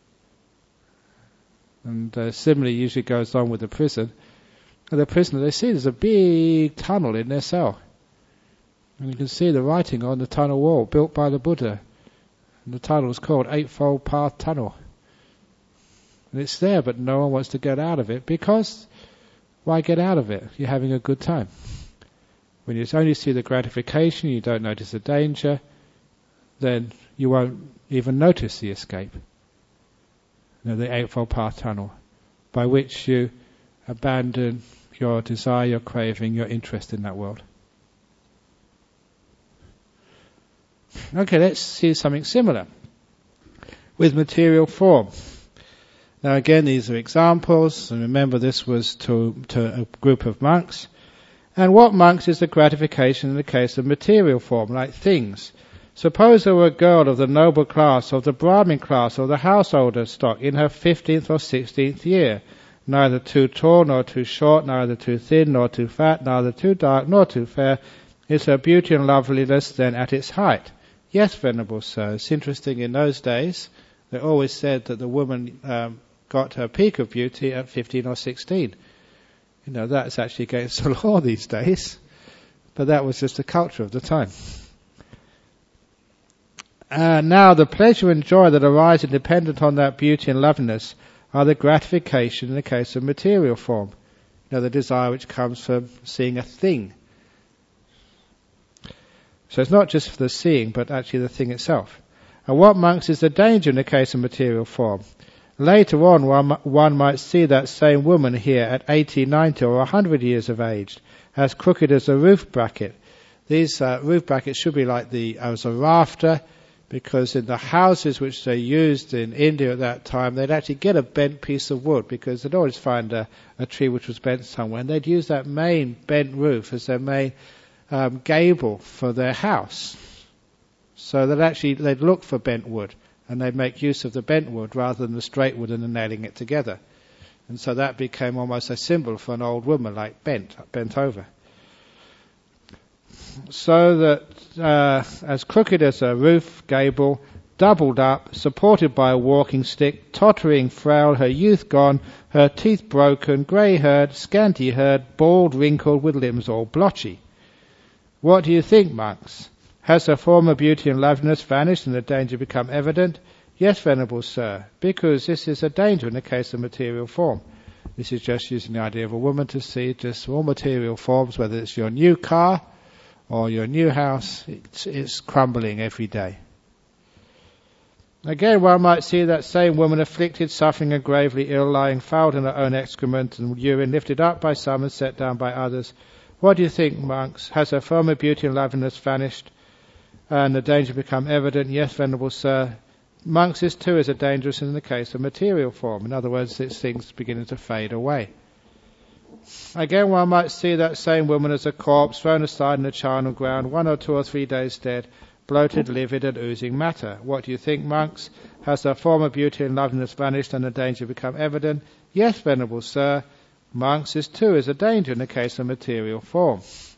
And similarly usually goes on with the prison. And the prisoner, they see there's a big tunnel in their cell. And you can see the writing on the tunnel wall, built by the Buddha. And the tunnel is called Eightfold Path Tunnel. And it's there, but no one wants to get out of it, because why get out of it? You're having a good time. When you only see the gratification, you don't notice the danger, then you won't even notice the escape. The Eightfold Path Tunnel, by which you abandon your desire, your craving, your interest in that world. Okay, let's see something similar with material form. Now again, these are examples, and remember this was to a group of monks. And what monks is the gratification in the case of material form, like things? Suppose there were a girl of the noble class, of the Brahmin class, or the householder stock, in her 15th or 16th year, neither too tall nor too short, neither too thin nor too fat, neither too dark nor too fair. Is her beauty and loveliness then at its height? Yes, Venerable Sir. It's interesting, in those days, they always said that the woman got her peak of beauty at 15 or 16. That's actually against the law these days, but that was just the culture of the time. Now the pleasure and joy that arise independent on that beauty and loveliness are the gratification in the case of material form. The desire which comes from seeing a thing. So it's not just for the seeing, but actually the thing itself. And what, monks, is the danger in the case of material form? Later on, one might see that same woman here at 80, 90 or 100 years of age, as crooked as a roof bracket. These roof brackets should be like as a rafter, because in the houses which they used in India at that time, they'd actually get a bent piece of wood, because they'd always find a tree which was bent somewhere, and they'd use that main bent roof as their main gable for their house. So that actually they'd look for bent wood, and they'd make use of the bent wood rather than the straight wood and then nailing it together. And so that became almost a symbol for an old woman, like bent over. So that as crooked as a roof gable, doubled up, supported by a walking stick, tottering, frail, her youth gone, her teeth broken, grey-haired, scanty-haired, bald, wrinkled, with limbs all blotchy. What do you think, monks? Has her former beauty and loveliness vanished and the danger become evident? Yes, venerable sir, because this is a danger in the case of material form. This is just using the idea of a woman to see just all material forms, whether it's your new car or your new house, it's crumbling every day. Again, one might see that same woman afflicted, suffering and gravely ill, lying fouled in her own excrement and urine, lifted up by some and set down by others. What do you think, monks? Has her former beauty and loveliness vanished and the danger become evident? Yes, venerable sir. Monks, this too is a dangerous in the case of material form. In other words, it's things beginning to fade away. Again, one might see that same woman as a corpse thrown aside in the charnel ground, 1 or 2 or 3 days dead, bloated, livid, and oozing matter. What do you think, monks? Has her former beauty and loveliness vanished and the danger become evident? Yes, venerable sir. Monks, this too is a danger in the case of material form.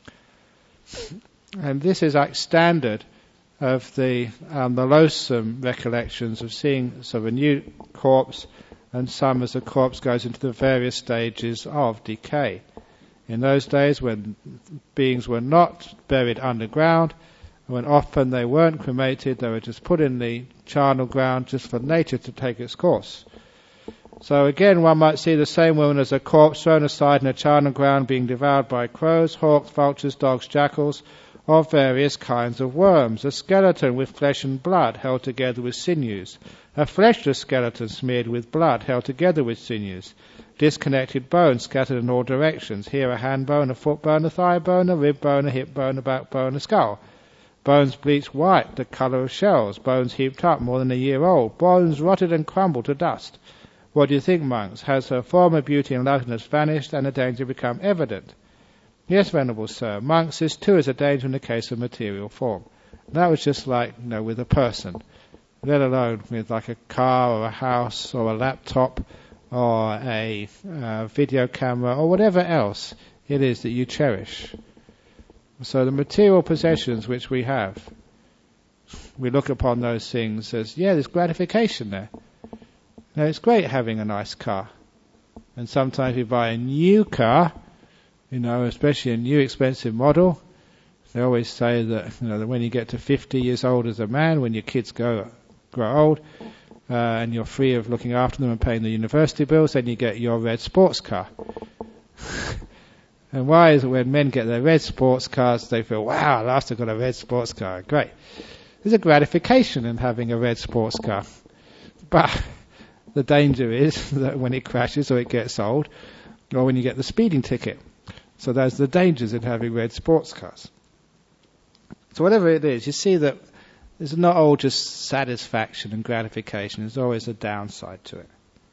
And this is like standard of the loathsome recollections of seeing sort of a new corpse, and some as the corpse goes into the various stages of decay. In those days when beings were not buried underground, when often they weren't cremated, they were just put in the charnel ground just for nature to take its course. So again, one might see the same woman as a corpse thrown aside in a charnel ground, being devoured by crows, hawks, vultures, dogs, jackals, of various kinds of worms, a skeleton with flesh and blood held together with sinews, a fleshless skeleton smeared with blood held together with sinews, disconnected bones scattered in all directions, here a hand bone, a foot bone, a thigh bone, a rib bone, a hip bone, a backbone, a skull, bones bleached white, the colour of shells, bones heaped up more than a year old, bones rotted and crumbled to dust. What do you think, monks? Has her former beauty and loveliness vanished and the danger become evident? Yes, venerable sir. Monks, this too is a danger in the case of material form. And that was just like, with a person, let alone with like a car or a house or a laptop or a video camera or whatever else it is that you cherish. So the material possessions which we have, we look upon those things as, there's gratification there. Now, it's great having a nice car. And sometimes you buy a new car, especially a new expensive model. They always say that, that when you get to 50 years old as a man, when your kids grow old, and you're free of looking after them and paying the university bills, then you get your red sports car. And why is it when men get their red sports cars, they feel, wow, at last I've got a red sports car. Great. There's a gratification in having a red sports car. But the danger is that when it crashes or it gets old, or when you get the speeding ticket. So there's the dangers in having red sports cars. So whatever it is, you see that it's not all just satisfaction and gratification. There's always a downside to it.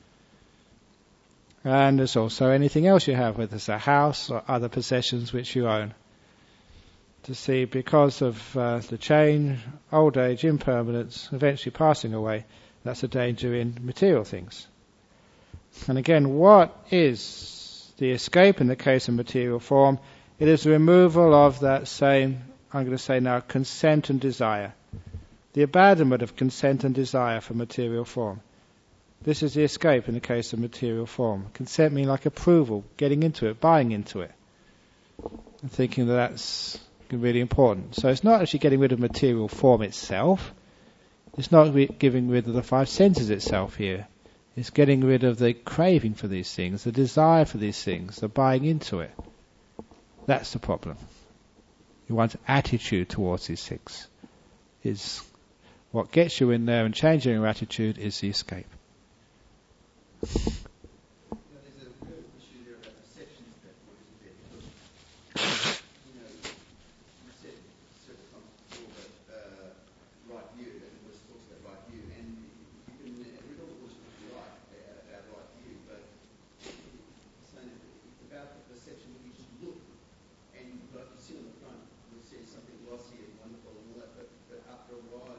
And there's also anything else you have, whether it's a house or other possessions which you own. To see, because of the change, old age, impermanence, eventually passing away, that's a danger in material things. And again, what is the escape in the case of material form? It is the removal of that same, I'm going to say now, consent and desire. The abandonment of consent and desire for material form. This is the escape in the case of material form. Consent meaning like approval, getting into it, buying into it, and thinking that that's really important. So it's not actually getting rid of material form itself. It's not getting rid of the 5 senses itself here. It's getting rid of the craving for these things, the desire for these things, the buying into it. That's the problem. One's attitude towards these things is what gets you in there, and changing your attitude is the escape. There's a real issue there about perceptions that what is there, because you said several times before that right view, and it was talks about right view, and you can read all the books if you like about right view, but it's about the perception that you should look, and like you sit on the front, you'll see something glossy and wonderful and all that, but after a while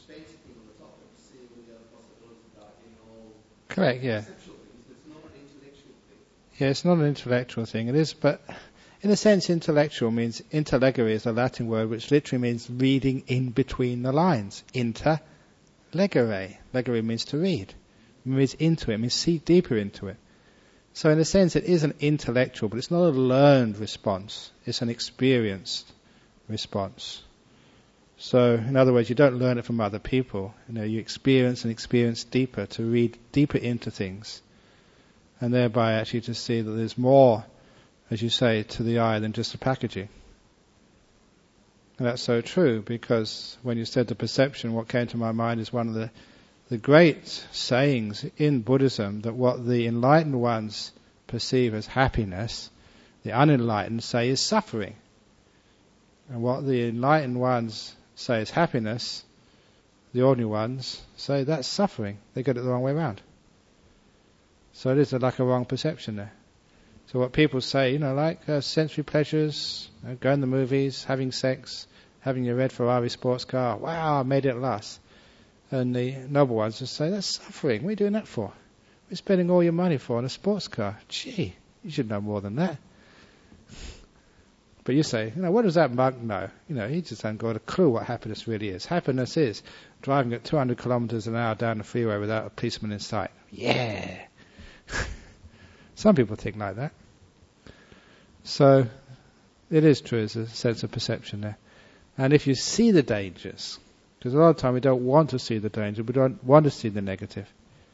expansive thing on the top, but seeing all the other possibilities about getting all Correct, yeah. conceptual things, but it's not an intellectual thing. Yeah, it's not an intellectual thing. It is, but in a sense, intellectual means interlegere is a Latin word which literally means reading in between the lines. Interlegere. Legere means to read. It means into it. It means see deeper into it. So in a sense, it is an intellectual, but it's not a learned response. It's an experienced response. So, in other words, you don't learn it from other people. You experience and experience deeper, to read deeper into things, and thereby actually to see that there's more, as you say, to the eye than just the packaging. And that's so true, because when you said the perception, what came to my mind is one of the great sayings in Buddhism, that what the enlightened ones perceive as happiness, the unenlightened say is suffering. And what the enlightened ones say is happiness, the ordinary ones say that's suffering. They get it the wrong way around. So it is like a wrong perception there. So what people say, like sensory pleasures, going to the movies, having sex, having your red Ferrari sports car, wow, I made it last. And the noble ones just say, that's suffering. What are you doing that for? We're spending all your money for on a sports car. Gee, you should know more than that. But you say, what does that monk know? He just hasn't got a clue what happiness really is. Happiness is driving at 200 kilometers an hour down the freeway without a policeman in sight. Yeah. Some people think like that. So it is true, there's a sense of perception there. And if you see the dangers, because a lot of the time we don't want to see the danger, we don't want to see the negative,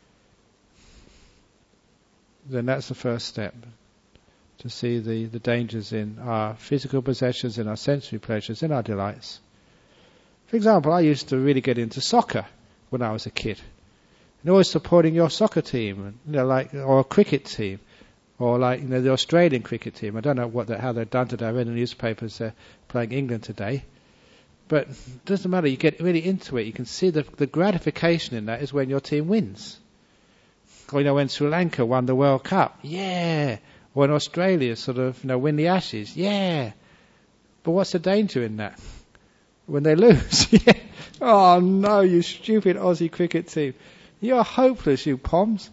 then that's the first step. To see the dangers in our physical possessions, in our sensory pleasures, in our delights. For example, I used to really get into soccer when I was a kid. And always supporting your soccer team, or a cricket team, or the Australian cricket team. I don't know how they're done today. I read in the newspapers they're playing England today. But it doesn't matter, you get really into it. You can see the gratification in that is when your team wins. Or when Sri Lanka won the World Cup, yeah. Or when Australia win the Ashes, yeah. But what's the danger in that? When they lose, yeah. Oh no, you stupid Aussie cricket team. You're hopeless, you Poms.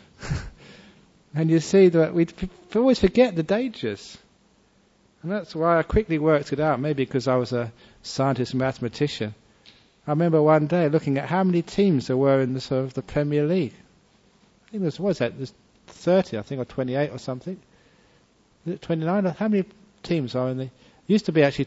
And you see that we always forget the dangers. And that's why I quickly worked it out, maybe because I was a scientist and mathematician. I remember one day looking at how many teams there were in the Premier League. I think there's 30, I think, or 28 or something. Is it 29? How many teams are in the... It used to be actually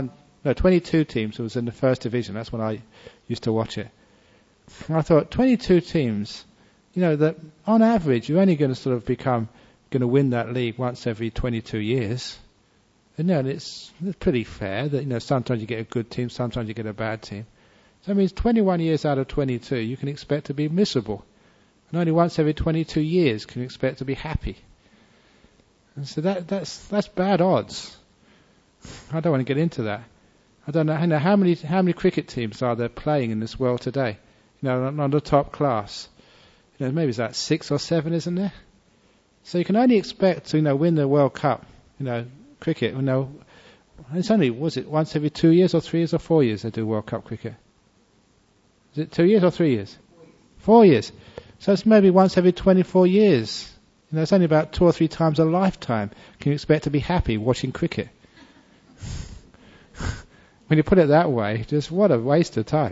22 teams who was in the first division. That's when I used to watch it. And I thought, 22 teams, that on average you're only going to going to win that league once every 22 years. And it's pretty fair that, sometimes you get a good team, sometimes you get a bad team. So that means 21 years out of 22 you can expect to be miserable. And only once every 22 years can you expect to be happy. And so that's bad odds. I don't want to get into that. I don't know how many cricket teams are there playing in this world today. On the top class. Maybe it's 6 or 7, isn't there? So you can only expect to win the World Cup. Cricket. It's only, was it once every 2 years or 3 years or 4 years they do World Cup cricket? Is it 2 years or 3 years? 4 years. So it's maybe once every 24 years. It's only about 2 or 3 times a lifetime can you expect to be happy watching cricket. When you put it that way, just what a waste of time.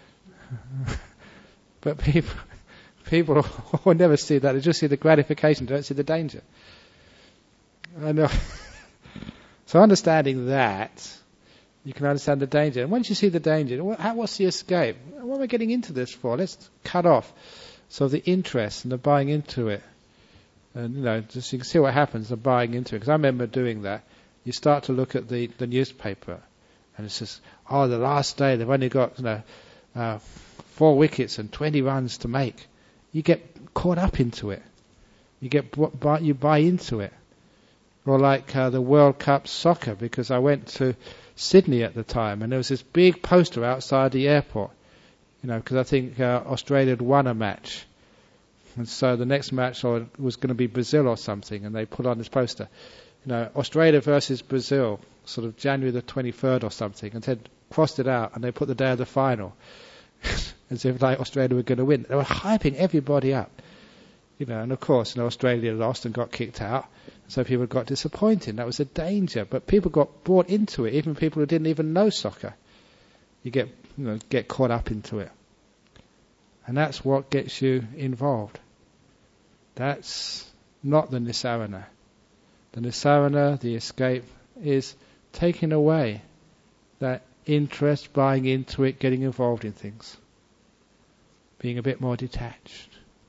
But people will never see that. They just see the gratification, don't see the danger. I know. So understanding that, you can understand the danger. And once you see the danger, what's the escape? What am I getting into this for? Let's cut off the interest and the buying into it. And, just you can see what happens, the buying into it. Because I remember doing that. You start to look at the newspaper, and it says, the last day, they've only got 4 wickets and 20 runs to make. You get caught up into it. You buy into it. Or the World Cup soccer, because I went to Sydney at the time, and there was this big poster outside the airport, because I think Australia had won a match. And so the next match was going to be Brazil or something, and they put on this poster, Australia versus Brazil, January the 23rd or something, and then crossed it out, and they put the day of the final. as if like Australia were going to win. They were hyping everybody up. And of course, Australia lost and got kicked out, so people got disappointed. That was a danger, but people got brought into it, even people who didn't even know soccer. You get caught up into it. And that's what gets you involved. That's not the Nissarana. The Nissarana, the escape, is taking away that interest, buying into it, getting involved in things. Being a bit more detached.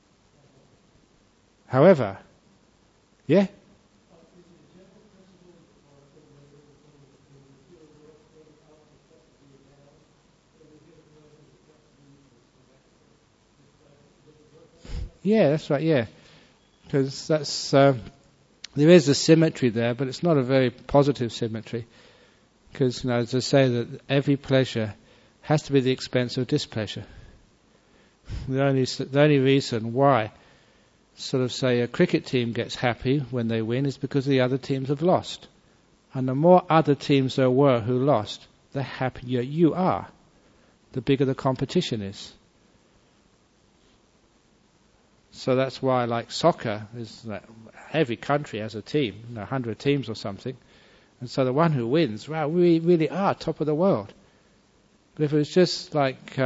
However, yeah? Yeah, that's right, yeah. Because that's, there is a symmetry there, but it's not a very positive symmetry. Because, as I say, that every pleasure has to be at the expense of displeasure. The only reason why, sort of say, a cricket team gets happy when they win is because the other teams have lost. And the more other teams there were who lost, the happier you are. The bigger the competition is. So that's why, like soccer, is like every country has a team, 100 teams or something. And so the one who wins, wow, we really are top of the world. But if it was just like,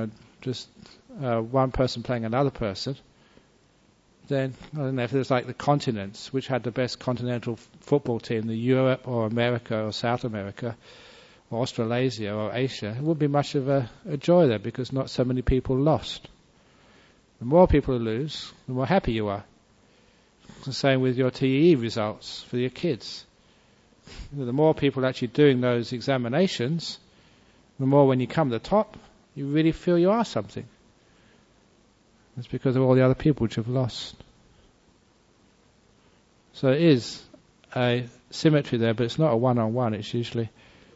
one person playing another person, then, I don't know, if it was like the continents, which had the best continental football team, the Europe or America or South America or Australasia or Asia, it wouldn't be much of a joy there because not so many people lost. The more people who lose, the more happy you are. It's the same with your TEE results for your kids. The more people actually doing those examinations, the more when you come to the top, you really feel you are something. It's because of all the other people which have lost. So it is a symmetry there, but it's not a one-on-one, it's usually...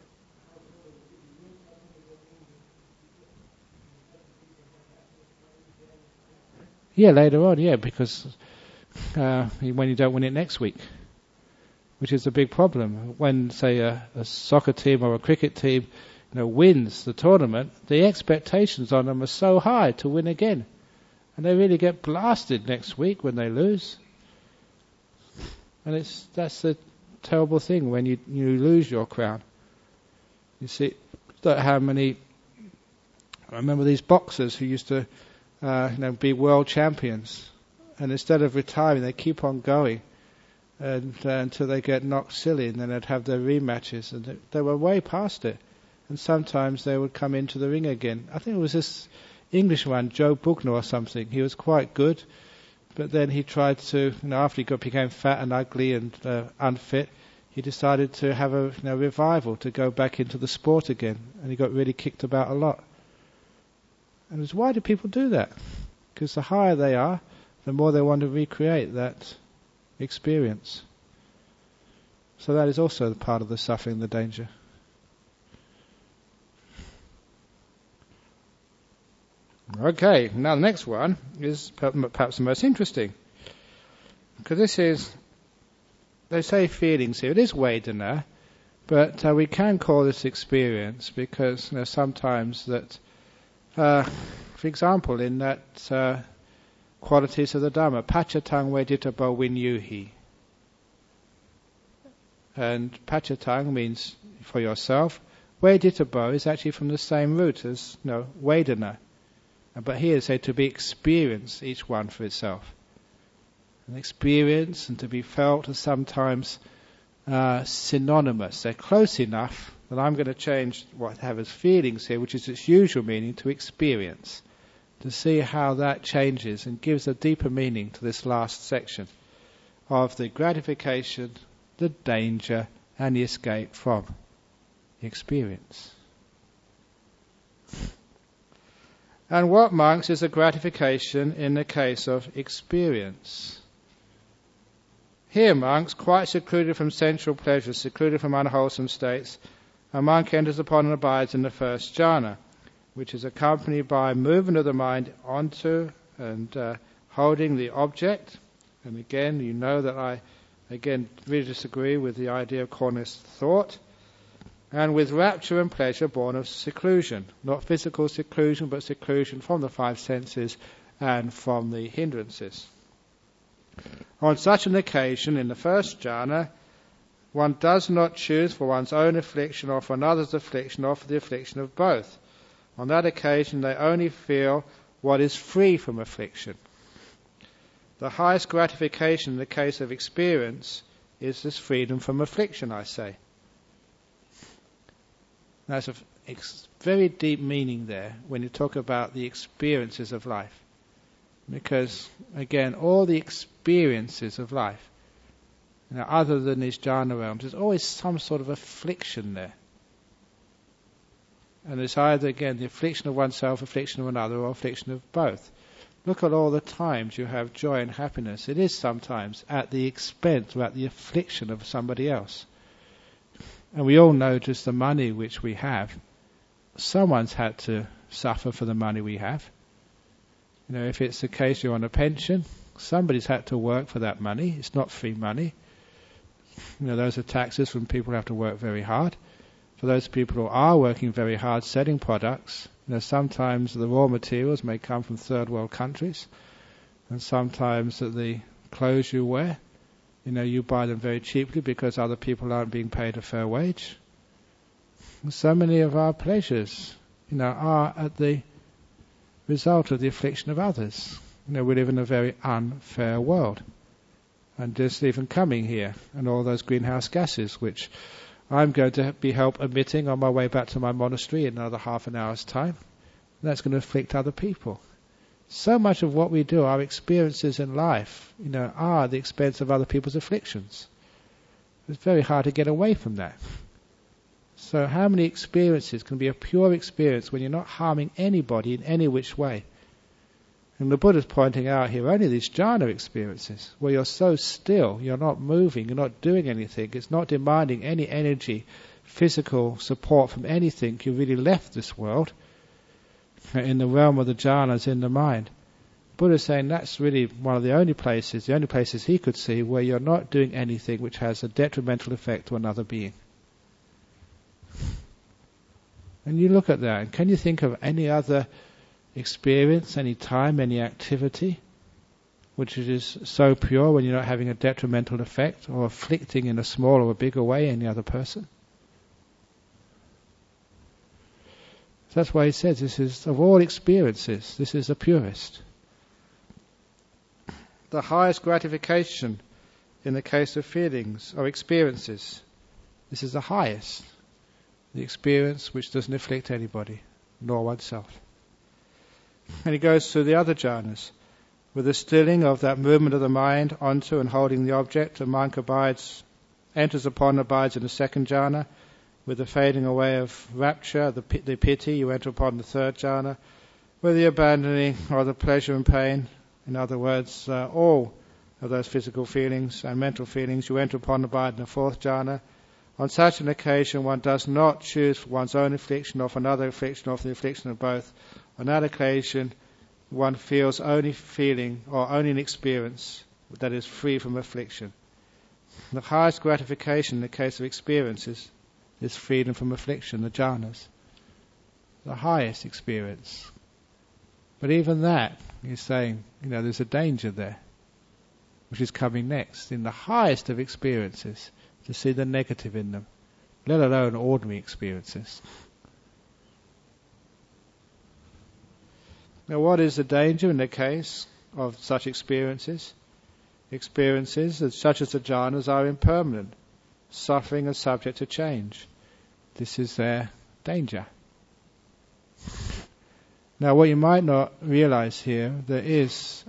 Yeah, later on, yeah, because when you don't win it next week, which is a big problem. When, say, a soccer team or a cricket team wins the tournament, the expectations on them are so high to win again. And they really get blasted next week when they lose. And that's the terrible thing when you lose your crown. You see, how many... I remember these boxers who used to be world champions. And instead of retiring, they keep on going until they get knocked silly, and then they'd have their rematches. And they were way past it. And sometimes they would come into the ring again. I think it was this English one, Joe Buckner or something. He was quite good, but then he tried to, after he became fat and ugly and unfit, he decided to have a revival, to go back into the sport again. And he got really kicked about a lot. And it was, why do people do that? Because the higher they are, the more they want to recreate that experience. So that is also part of the suffering, the danger. Okay, now the next one is perhaps the most interesting. Because this is, they say feelings here. It is Vedana, but we can call this experience because sometimes that, for example, in that qualities of the Dhamma, Pachatang Veditabo Vinyuhi. And Pachatang means for yourself. Veditabo is actually from the same root as Vedana. But here it's said to be experienced, each one for itself. And experience and to be felt are sometimes synonymous. They're close enough that I'm going to change what I have as feelings here, which is its usual meaning, to experience. To see how that changes and gives a deeper meaning to this last section of the gratification, the danger, and the escape from the experience. And what, monks, is the gratification in the case of experience? Here, monks, quite secluded from sensual pleasures, secluded from unwholesome states, a monk enters upon and abides in the first jhana, which is accompanied by movement of the mind onto and holding the object. And again, that I really disagree with the idea of calling this thought. and with rapture and pleasure born of seclusion, not physical seclusion, but seclusion from the five senses and from the hindrances. On such an occasion, in the first jhana, one does not choose for one's own affliction or for another's affliction or for the affliction of both. On that occasion, they only feel what is free from affliction. The highest gratification in the case of experience is this freedom from affliction, I say. There's a very deep meaning there when you talk about the experiences of life. Because, again, all the experiences of life, other than these jhana realms, there's always some sort of affliction there. And it's either, again, the affliction of oneself, affliction of another, or affliction of both. Look at all the times you have joy and happiness. It is sometimes at the expense or at the affliction of somebody else. And we all know just the money which we have. Someone's had to suffer for the money we have. If it's the case you're on a pension, somebody's had to work for that money. It's not free money. Those are taxes when people have to work very hard. For those people who are working very hard selling products, sometimes the raw materials may come from third world countries, and sometimes the clothes you wear, you buy them very cheaply because other people aren't being paid a fair wage. And so many of our pleasures, are at the result of the affliction of others. We live in a very unfair world. And just even coming here, and all those greenhouse gases, which I'm going to be help emitting on my way back to my monastery in another half an hour's time. And that's going to afflict other people. So much of what we do, our experiences in life, are at the expense of other people's afflictions. It's very hard to get away from that. So how many experiences can be a pure experience when you're not harming anybody in any which way? And the Buddha's pointing out here only these jhana experiences, where you're so still, you're not moving, you're not doing anything, it's not demanding any energy, physical support from anything, you really left this world, in the realm of the jhanas in the mind. Buddha's saying that's really one of the only places he could see where you're not doing anything which has a detrimental effect to another being. And you look at that, and can you think of any other experience, any time, any activity which is so pure when you're not having a detrimental effect or afflicting in a small or a bigger way any other person? So that's why he says this is, of all experiences, this is the purest. The highest gratification in the case of feelings or experiences, this is the highest. The experience which doesn't afflict anybody, nor oneself. And he goes through the other jhanas. With the stilling of that movement of the mind onto and holding the object, the monk enters upon, abides in the second jhana. With the fading away of rapture, the piti, you enter upon the third jhana. With the abandoning of the pleasure and pain, in other words, all of those physical feelings and mental feelings, you enter upon, abide in the fourth jhana. On such an occasion, one does not choose for one's own affliction or for another affliction or for the affliction of both. On that occasion, one feels only feeling or only an experience that is free from affliction. The highest gratification in the case of experiences is freedom from affliction, the jhanas. The highest experience. But even that, he's saying, there's a danger there, which is coming next. In the highest of experiences, to see the negative in them, let alone ordinary experiences. Now, what is the danger in the case of such experiences? Experiences such as the jhanas are impermanent, suffering and subject to change. This is their danger. Now, what you might not realize here, there is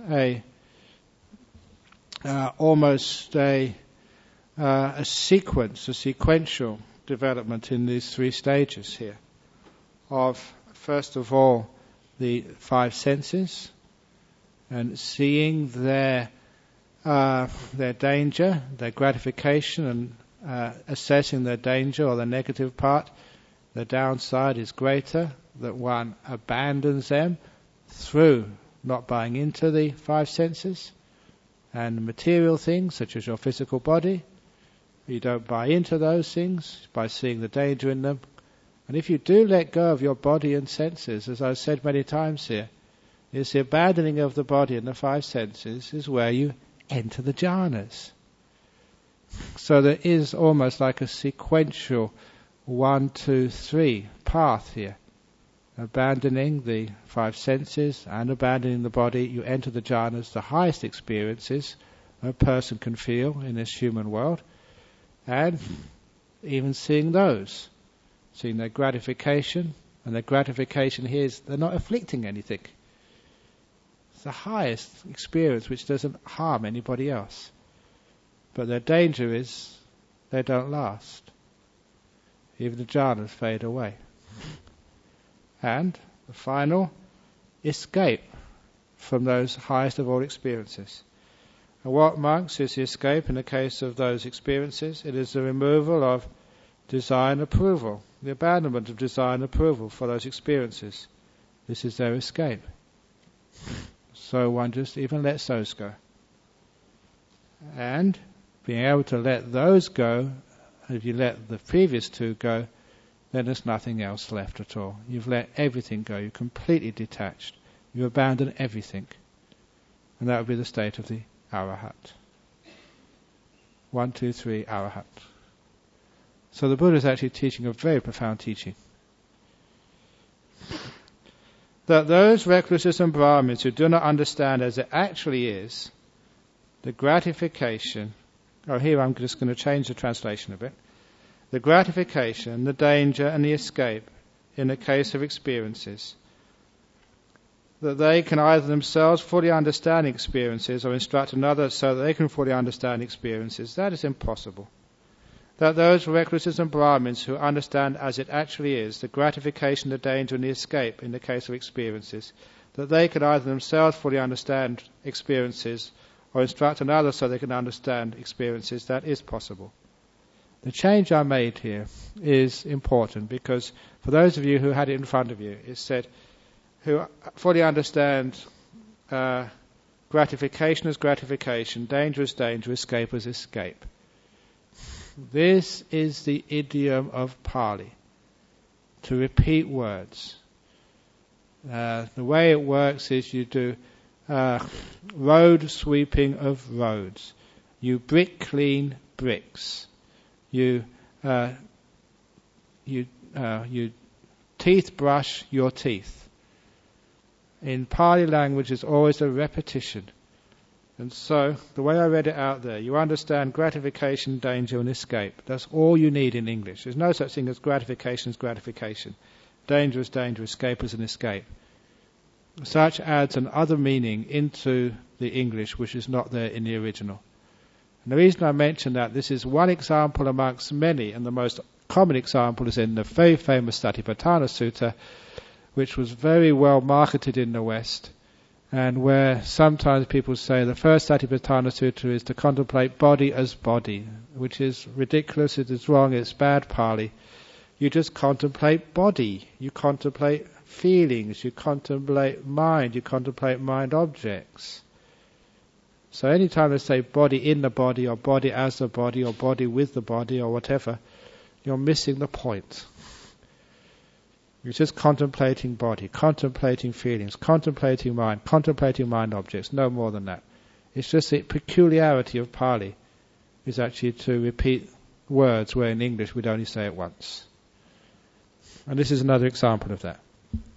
almost a sequence, a sequential development in these three stages here. Of, first of all, the five senses, and seeing their danger, their gratification, and assessing their danger or the negative part. The downside is greater, that one abandons them through not buying into the five senses and material things such as your physical body, You don't buy into those things by seeing the danger in them. And if you do let go of your body and senses, as I've said many times here, it's the abandoning of the body and the five senses is where you enter the jhanas. So there is almost like a sequential 1, 2, 3 path here. Abandoning the five senses and abandoning the body, you enter the jhanas, the highest experiences a person can feel in this human world, and even seeing those, seeing their gratification, and their gratification here is they're not afflicting anything. It's the highest experience which doesn't harm anybody else. But their danger is they don't last. Even the jhanas fade away. And the final, escape from those highest of all experiences. And what, monks, is the escape in the case of those experiences? It is the removal of desire and approval, the abandonment of desire and approval for those experiences. This is their escape. So one just even lets those go. And being able to let those go, if you let the previous two go, then there's nothing else left at all. You've let everything go. You're completely detached. You abandon everything. And that would be the state of the Arahat. 1, 2, 3, Arahat. So the Buddha is actually teaching a very profound teaching. That those recluses and Brahmins who do not understand as it actually is, the gratification, here I'm just going to change the translation a bit, the gratification, the danger and the escape in the case of experiences, that they can either themselves fully understand experiences or instruct another so that they can fully understand experiences, that is impossible. That those recluses and Brahmins who understand as it actually is, the gratification, the danger and the escape in the case of experiences, that they can either themselves fully understand experiences or instruct another so they can understand experiences, that is possible. The change I made here is important because for those of you who had it in front of you, it said, who fully understand gratification as gratification, danger as danger, escape as escape. This is the idiom of Pali, to repeat words. The way it works is you do road sweeping of roads. You brick clean bricks. You teeth brush your teeth. In Pali language, it's always a repetition. And so, the way I read it out there, you understand gratification, danger, and escape. That's all you need in English. There's no such thing as gratification as gratification. Danger is danger, escape is an escape. Such adds an other meaning into the English which is not there in the original. And the reason I mention that, this is one example amongst many, and the most common example is in the very famous Satipatthana Sutta, which was very well marketed in the West, and where sometimes people say the first Satipatthana Sutta is to contemplate body as body, which is ridiculous, it is wrong, it's bad Pali. You just contemplate body, you contemplate feelings, you contemplate mind objects. So anytime they say body in the body, or body as the body, or body with the body, or whatever, you're missing the point. You're just contemplating body, contemplating feelings, contemplating mind objects, no more than that. It's just the peculiarity of Pali is actually to repeat words where in English we'd only say it once. And this is another example of that.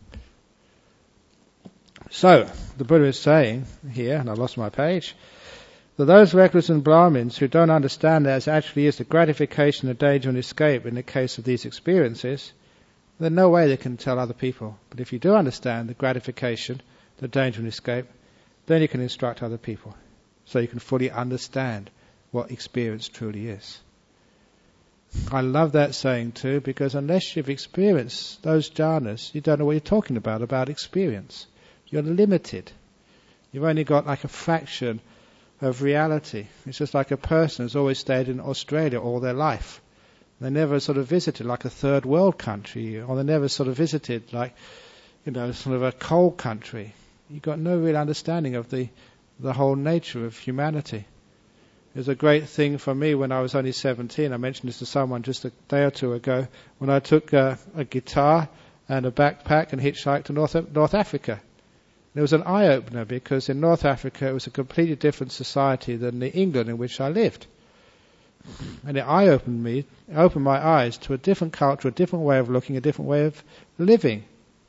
So, the Buddha is saying here, and I lost my page, that those recluses and Brahmins who don't understand that as actually is the gratification, the danger and escape in the case of these experiences, there's no way they can tell other people. But if you do understand the gratification, the danger and escape, then you can instruct other people. So you can fully understand what experience truly is. I love that saying too, because unless you've experienced those jhanas, you don't know what you're talking about experience. You're limited. You've only got like a fraction of reality. It's just like a person who's always stayed in Australia all their life. They never sort of visited like a third world country, or they never sort of visited like, sort of a coal country. You've got no real understanding of the whole nature of humanity. It was a great thing for me when I was only 17. I mentioned this to someone just a day or two ago, when I took a guitar and a backpack and hitchhiked to North Africa. It was an eye-opener, because in North Africa it was a completely different society than the England in which I lived. And it opened my eyes to a different culture, a different way of looking, a different way of living.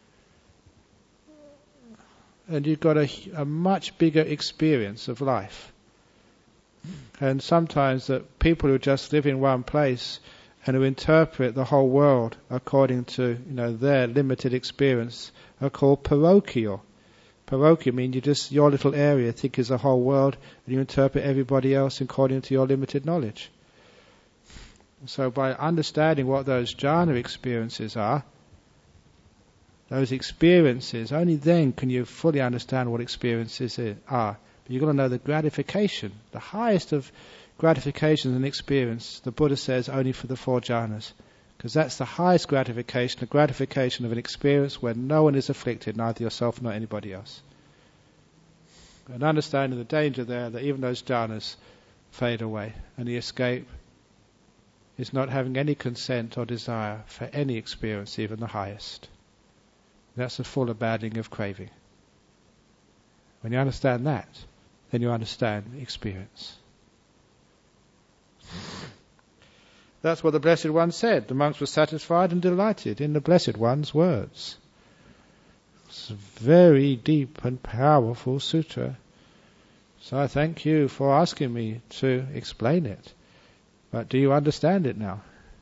And you've got a much bigger experience of life. And sometimes that people who just live in one place and who interpret the whole world according to their limited experience are called parochial. Parochial means your little area think is the whole world, and you interpret everybody else according to your limited knowledge. So by understanding what those jhana experiences are, those experiences, only then can you fully understand what experiences are. But you've got to know the gratification, the highest of gratifications and experience, the Buddha says, only for the 4 jhanas. Because that's the highest gratification, the gratification of an experience where no one is afflicted, neither yourself nor anybody else. And understanding the danger there, that even those jhanas fade away, and the escape is not having any consent or desire for any experience, even the highest. That's the full abandoning of craving. When you understand that, then you understand experience. That's what the Blessed One said. The monks were satisfied and delighted in the Blessed One's words. It's a very deep and powerful sutra. So I thank you for asking me to explain it. But do you understand it now?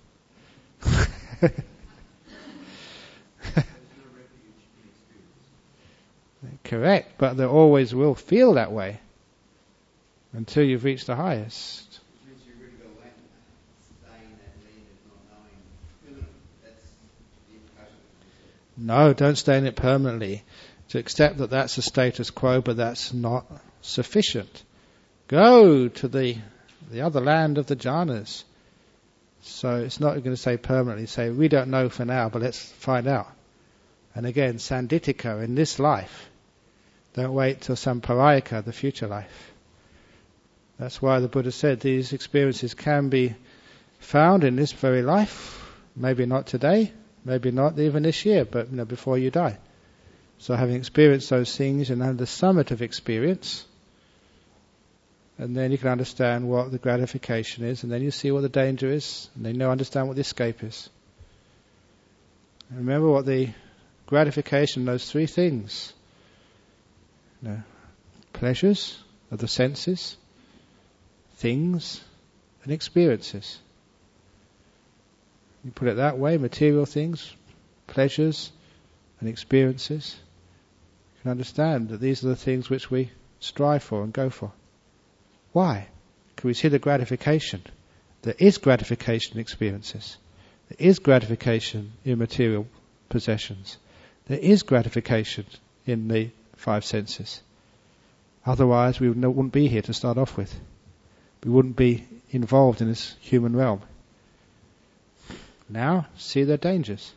Correct, but they always will feel that way until you've reached the highest. Which means you really got to staying that land and not knowing. That's the implication. No, don't stay in it permanently. To accept that that's the status quo, but that's not sufficient. Go to the other land of the jhanas. So it's not going to say permanently, say, we don't know for now, but let's find out. And again, sandittika, in this life. Don't wait till samparayika, the future life. That's why the Buddha said these experiences can be found in this very life. Maybe not today, maybe not even this year, but before you die. So having experienced those things and at the summit of experience, and then you can understand what the gratification is, and then you see what the danger is, and then you understand what the escape is. And remember what the gratification, those 3 things. Pleasures of the senses, things, and experiences. You put it that way, material things, pleasures, and experiences. You can understand that these are the things which we strive for and go for. Why? Because we see the gratification. There is gratification in experiences. There is gratification in material possessions. There is gratification in the 5 senses. Otherwise we wouldn't be here to start off with. We wouldn't be involved in this human realm. Now, see the dangers.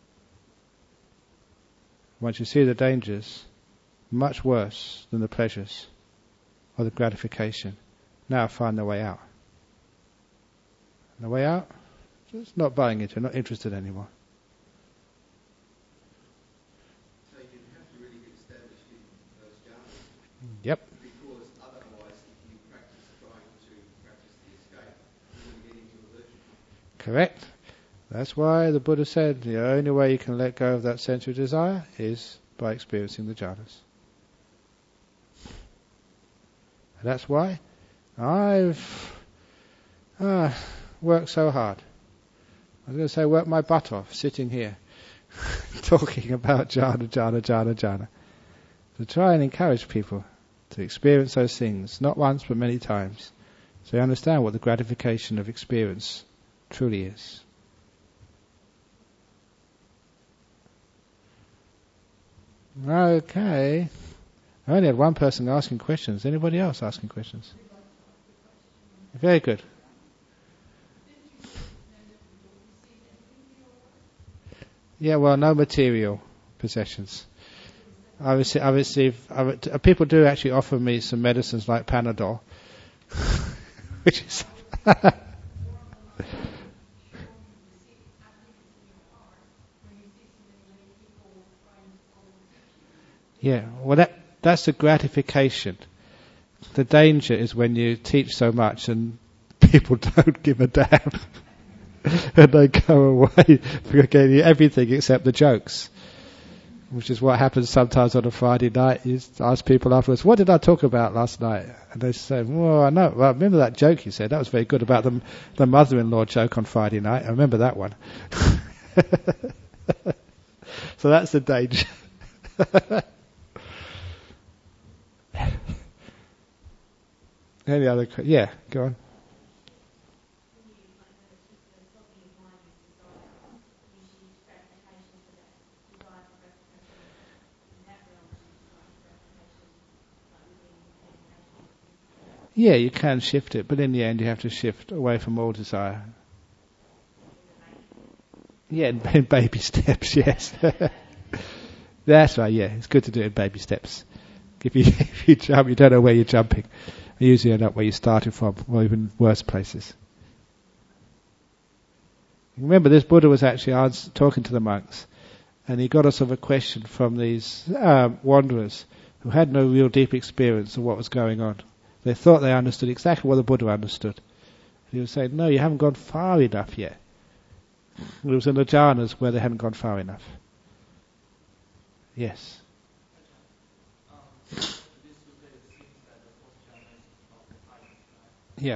Once you see the dangers, much worse than the pleasures or the gratification, now find the way out. And the way out? Just not buying into it, not interested anymore. So you have to really get established in those jhanas. Yep. Because otherwise, if you practice trying to practice the escape, you're going to get into aversion. Correct. That's why the Buddha said the only way you can let go of that sensual desire is by experiencing the jhanas. And that's why I've worked so hard. I was going to say work my butt off sitting here talking about jhana. To try and encourage people to experience those things, not once but many times, so you understand what the gratification of experience truly is. Okay. I only had one person asking questions. Anybody else asking questions? Very good. Yeah, well, no material possessions. People do actually offer me some medicines like Panadol. Which is yeah, well that's the gratification. The danger is when you teach so much and people don't give a damn and they go away forgetting everything except the jokes, which is what happens sometimes on a Friday night. You ask people afterwards, what did I talk about last night? And they say, well, I know. Well, I remember that joke you said. That was very good about the mother-in-law joke on Friday night. I remember that one. So that's the danger. Any other? Yeah, go on. Yeah, you can shift it, but in the end you have to shift away from all desire. Yeah, in baby steps, yes. That's right, yeah. It's good to do it in baby steps. If you jump, you don't know where you're jumping. You usually end up where you started from, or even worse places. Remember, this Buddha was actually talking to the monks, and he got us of a question from these wanderers who had no real deep experience of what was going on. They thought they understood exactly what the Buddha understood. He was saying, no, you haven't gone far enough yet. It was in the jhanas where they hadn't gone far enough. Yes. Yeah.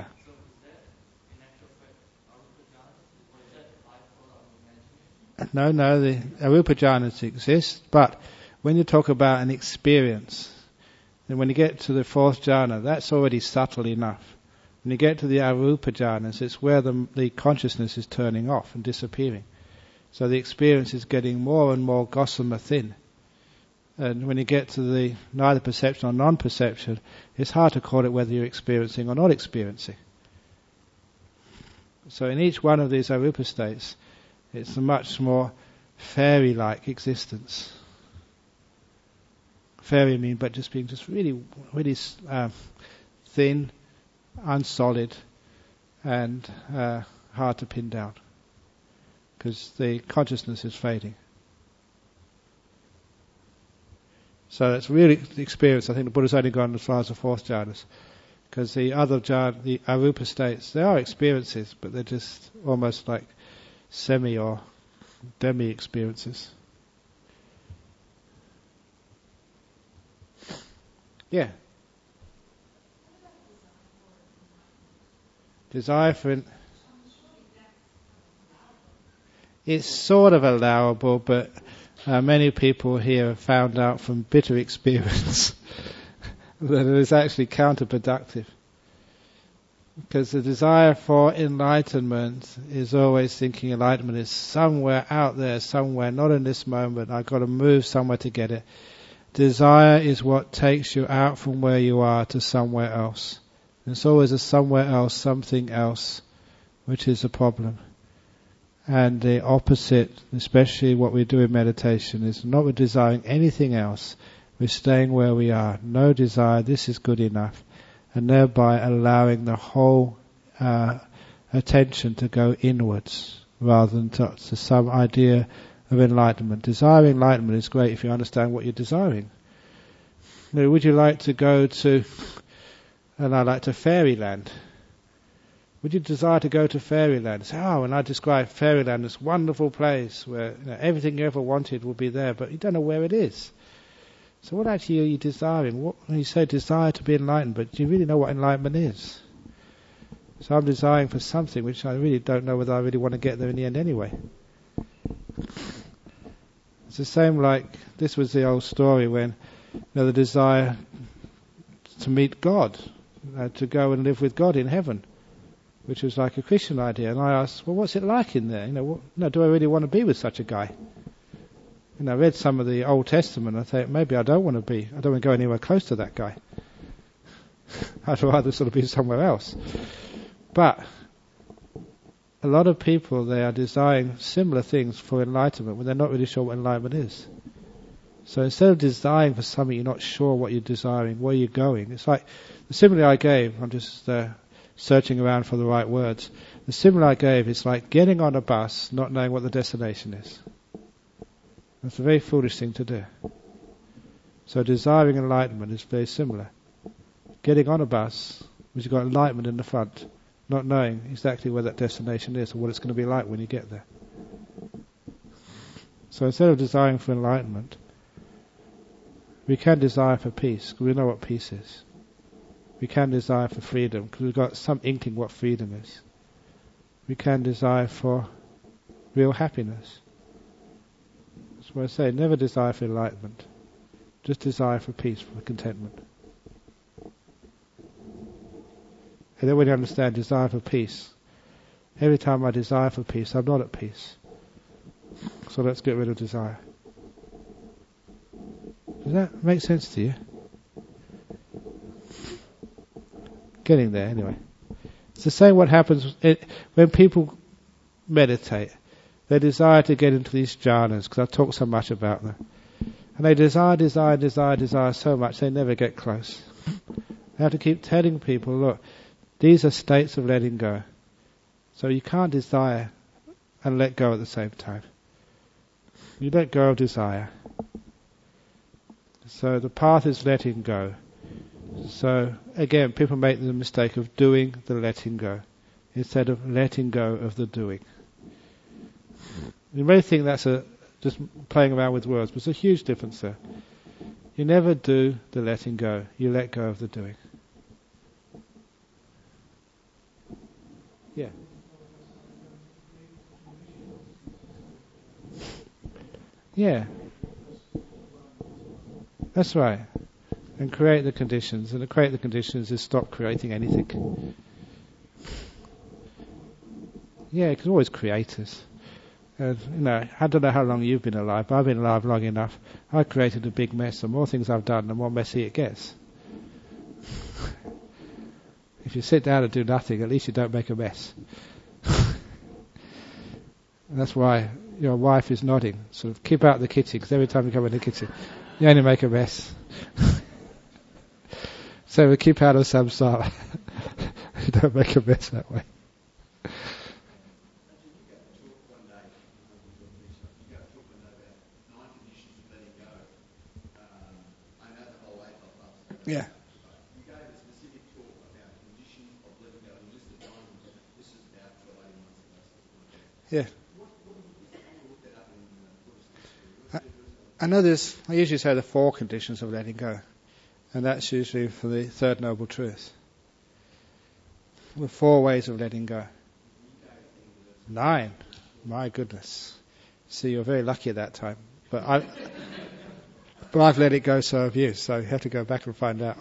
No, the arupa jhanas exist, but when you talk about an experience, then when you get to the fourth jhana, that's already subtle enough. When you get to the arupa jhanas, it's where the consciousness is turning off and disappearing. So the experience is getting more and more gossamer thin. And when you get to the neither perception or non-perception, it's hard to call it whether you're experiencing or not experiencing. So in each one of these arupa states, it's a much more fairy-like existence. Fairy I mean, but just being just really, really thin, unsolid, and hard to pin down, because the consciousness is fading. So that's really the experience. I think the Buddha's only gone as far as the fourth jhanas, because the other jhana, the arupa states, they are experiences, but they're just almost like semi or demi experiences. Yeah. Desire for it's sort of allowable, but many people here have found out from bitter experience that it is actually counterproductive. Because the desire for enlightenment is always thinking enlightenment is somewhere out there, somewhere, not in this moment. I've got to move somewhere to get it. Desire is what takes you out from where you are to somewhere else. It's always a somewhere else, something else, which is a problem. And the opposite, especially what we do in meditation, is not we're desiring anything else. We're staying where we are. No desire, this is good enough. And thereby allowing the whole attention to go inwards rather than to some idea of enlightenment. Desiring enlightenment is great if you understand what you're desiring. You know, would you like to go to, and I like to fairyland? Would you desire to go to fairyland? Say, when I describe fairyland, this wonderful place where everything you ever wanted will be there, but you don't know where it is. So what actually are you desiring? When you say desire to be enlightened, but do you really know what enlightenment is? So I'm desiring for something which I really don't know whether I really want to get there in the end anyway. It's the same like, this was the old story when the desire to meet God, to go and live with God in heaven, which was like a Christian idea. And I asked, well, what's it like in there? Do I really want to be with such a guy? I read some of the Old Testament and I thought, maybe I don't want to go anywhere close to that guy. I'd rather sort of be somewhere else. But a lot of people, they are desiring similar things for enlightenment when they're not really sure what enlightenment is. So instead of desiring for something you're not sure what you're desiring, where you're going, it's like the simile I gave, I'm just searching around for the right words. The symbol I gave is like getting on a bus, not knowing what the destination is. That's a very foolish thing to do. So desiring enlightenment is very similar. Getting on a bus, which has got enlightenment in the front, not knowing exactly where that destination is or what it's going to be like when you get there. So instead of desiring for enlightenment, we can desire for peace, because we know what peace is. We can desire for freedom, because we've got some inkling what freedom is. We can desire for real happiness. That's what I say, never desire for enlightenment. Just desire for peace, for contentment. And then when you understand desire for peace, every time I desire for peace, I'm not at peace. So let's get rid of desire. Does that make sense to you? Getting there anyway. It's the same what happens when people meditate. They desire to get into these jhanas, because I've talked so much about them. And they desire so much they never get close. I have to keep telling people, look, these are states of letting go. So you can't desire and let go at the same time. You let go of desire. So the path is letting go. So again, people make the mistake of doing the letting go instead of letting go of the doing. You may think that's just playing around with words, but there's a huge difference there. You never do the letting go, you let go of the doing. Yeah. Yeah. That's right. And create the conditions. And to create the conditions is stop creating anything. Yeah, you can always create us. I don't know how long you've been alive, but I've been alive long enough. I created a big mess. The more things I've done, the more messy it gets. If you sit down and do nothing, at least you don't make a mess. And that's why your wife is nodding. Sort of keep out the kitchen, because every time you come in the kitchen, you only make a mess. So we keep out of samsara. You don't make a mess that way. Yeah. You gave a specific talk about conditions of letting go. You listed 9 of them. This is about 12, 18 months ago. Yeah. What looked that up in Buddhist history? I know I usually say the 4 conditions of letting go. And that's usually for the Third Noble Truth. The 4 ways of letting go. 9. My goodness. See, you're very lucky at that time. But I've let it go, so have you. So you have to go back and find out.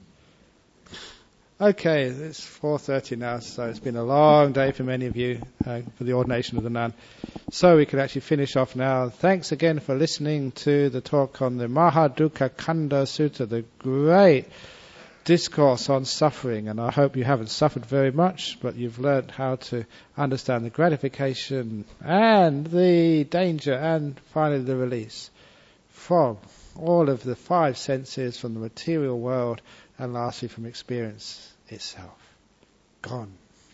Okay, it's 4:30 now, so it's been a long day for many of you for the ordination of the nun. So we can actually finish off now. Thanks again for listening to the talk on the Mahadukkha Khandha Sutta, the great discourse on suffering. And I hope you haven't suffered very much, but you've learned how to understand the gratification and the danger and finally the release from all of the 5 senses, from the material world, and lastly from experience itself. Gone.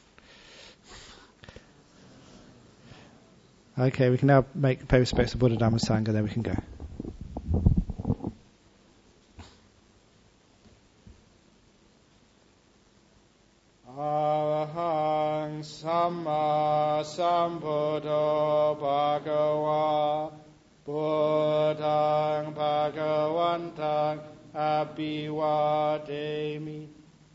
Okay, we can now pay respects to Buddha, Dhamma, Sangha, then we can go. Arahang Samma Sambuddho Bhagava Buddhang Bhagavantang Abhivademi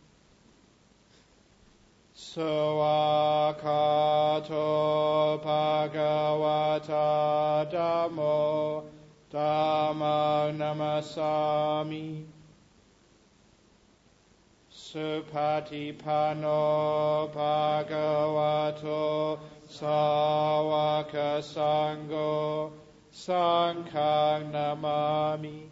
Sawakato Bhagavata Dhammo Dhammang Namasami Supatipano Bhagavato Sawaka Sangho Sanghang Namami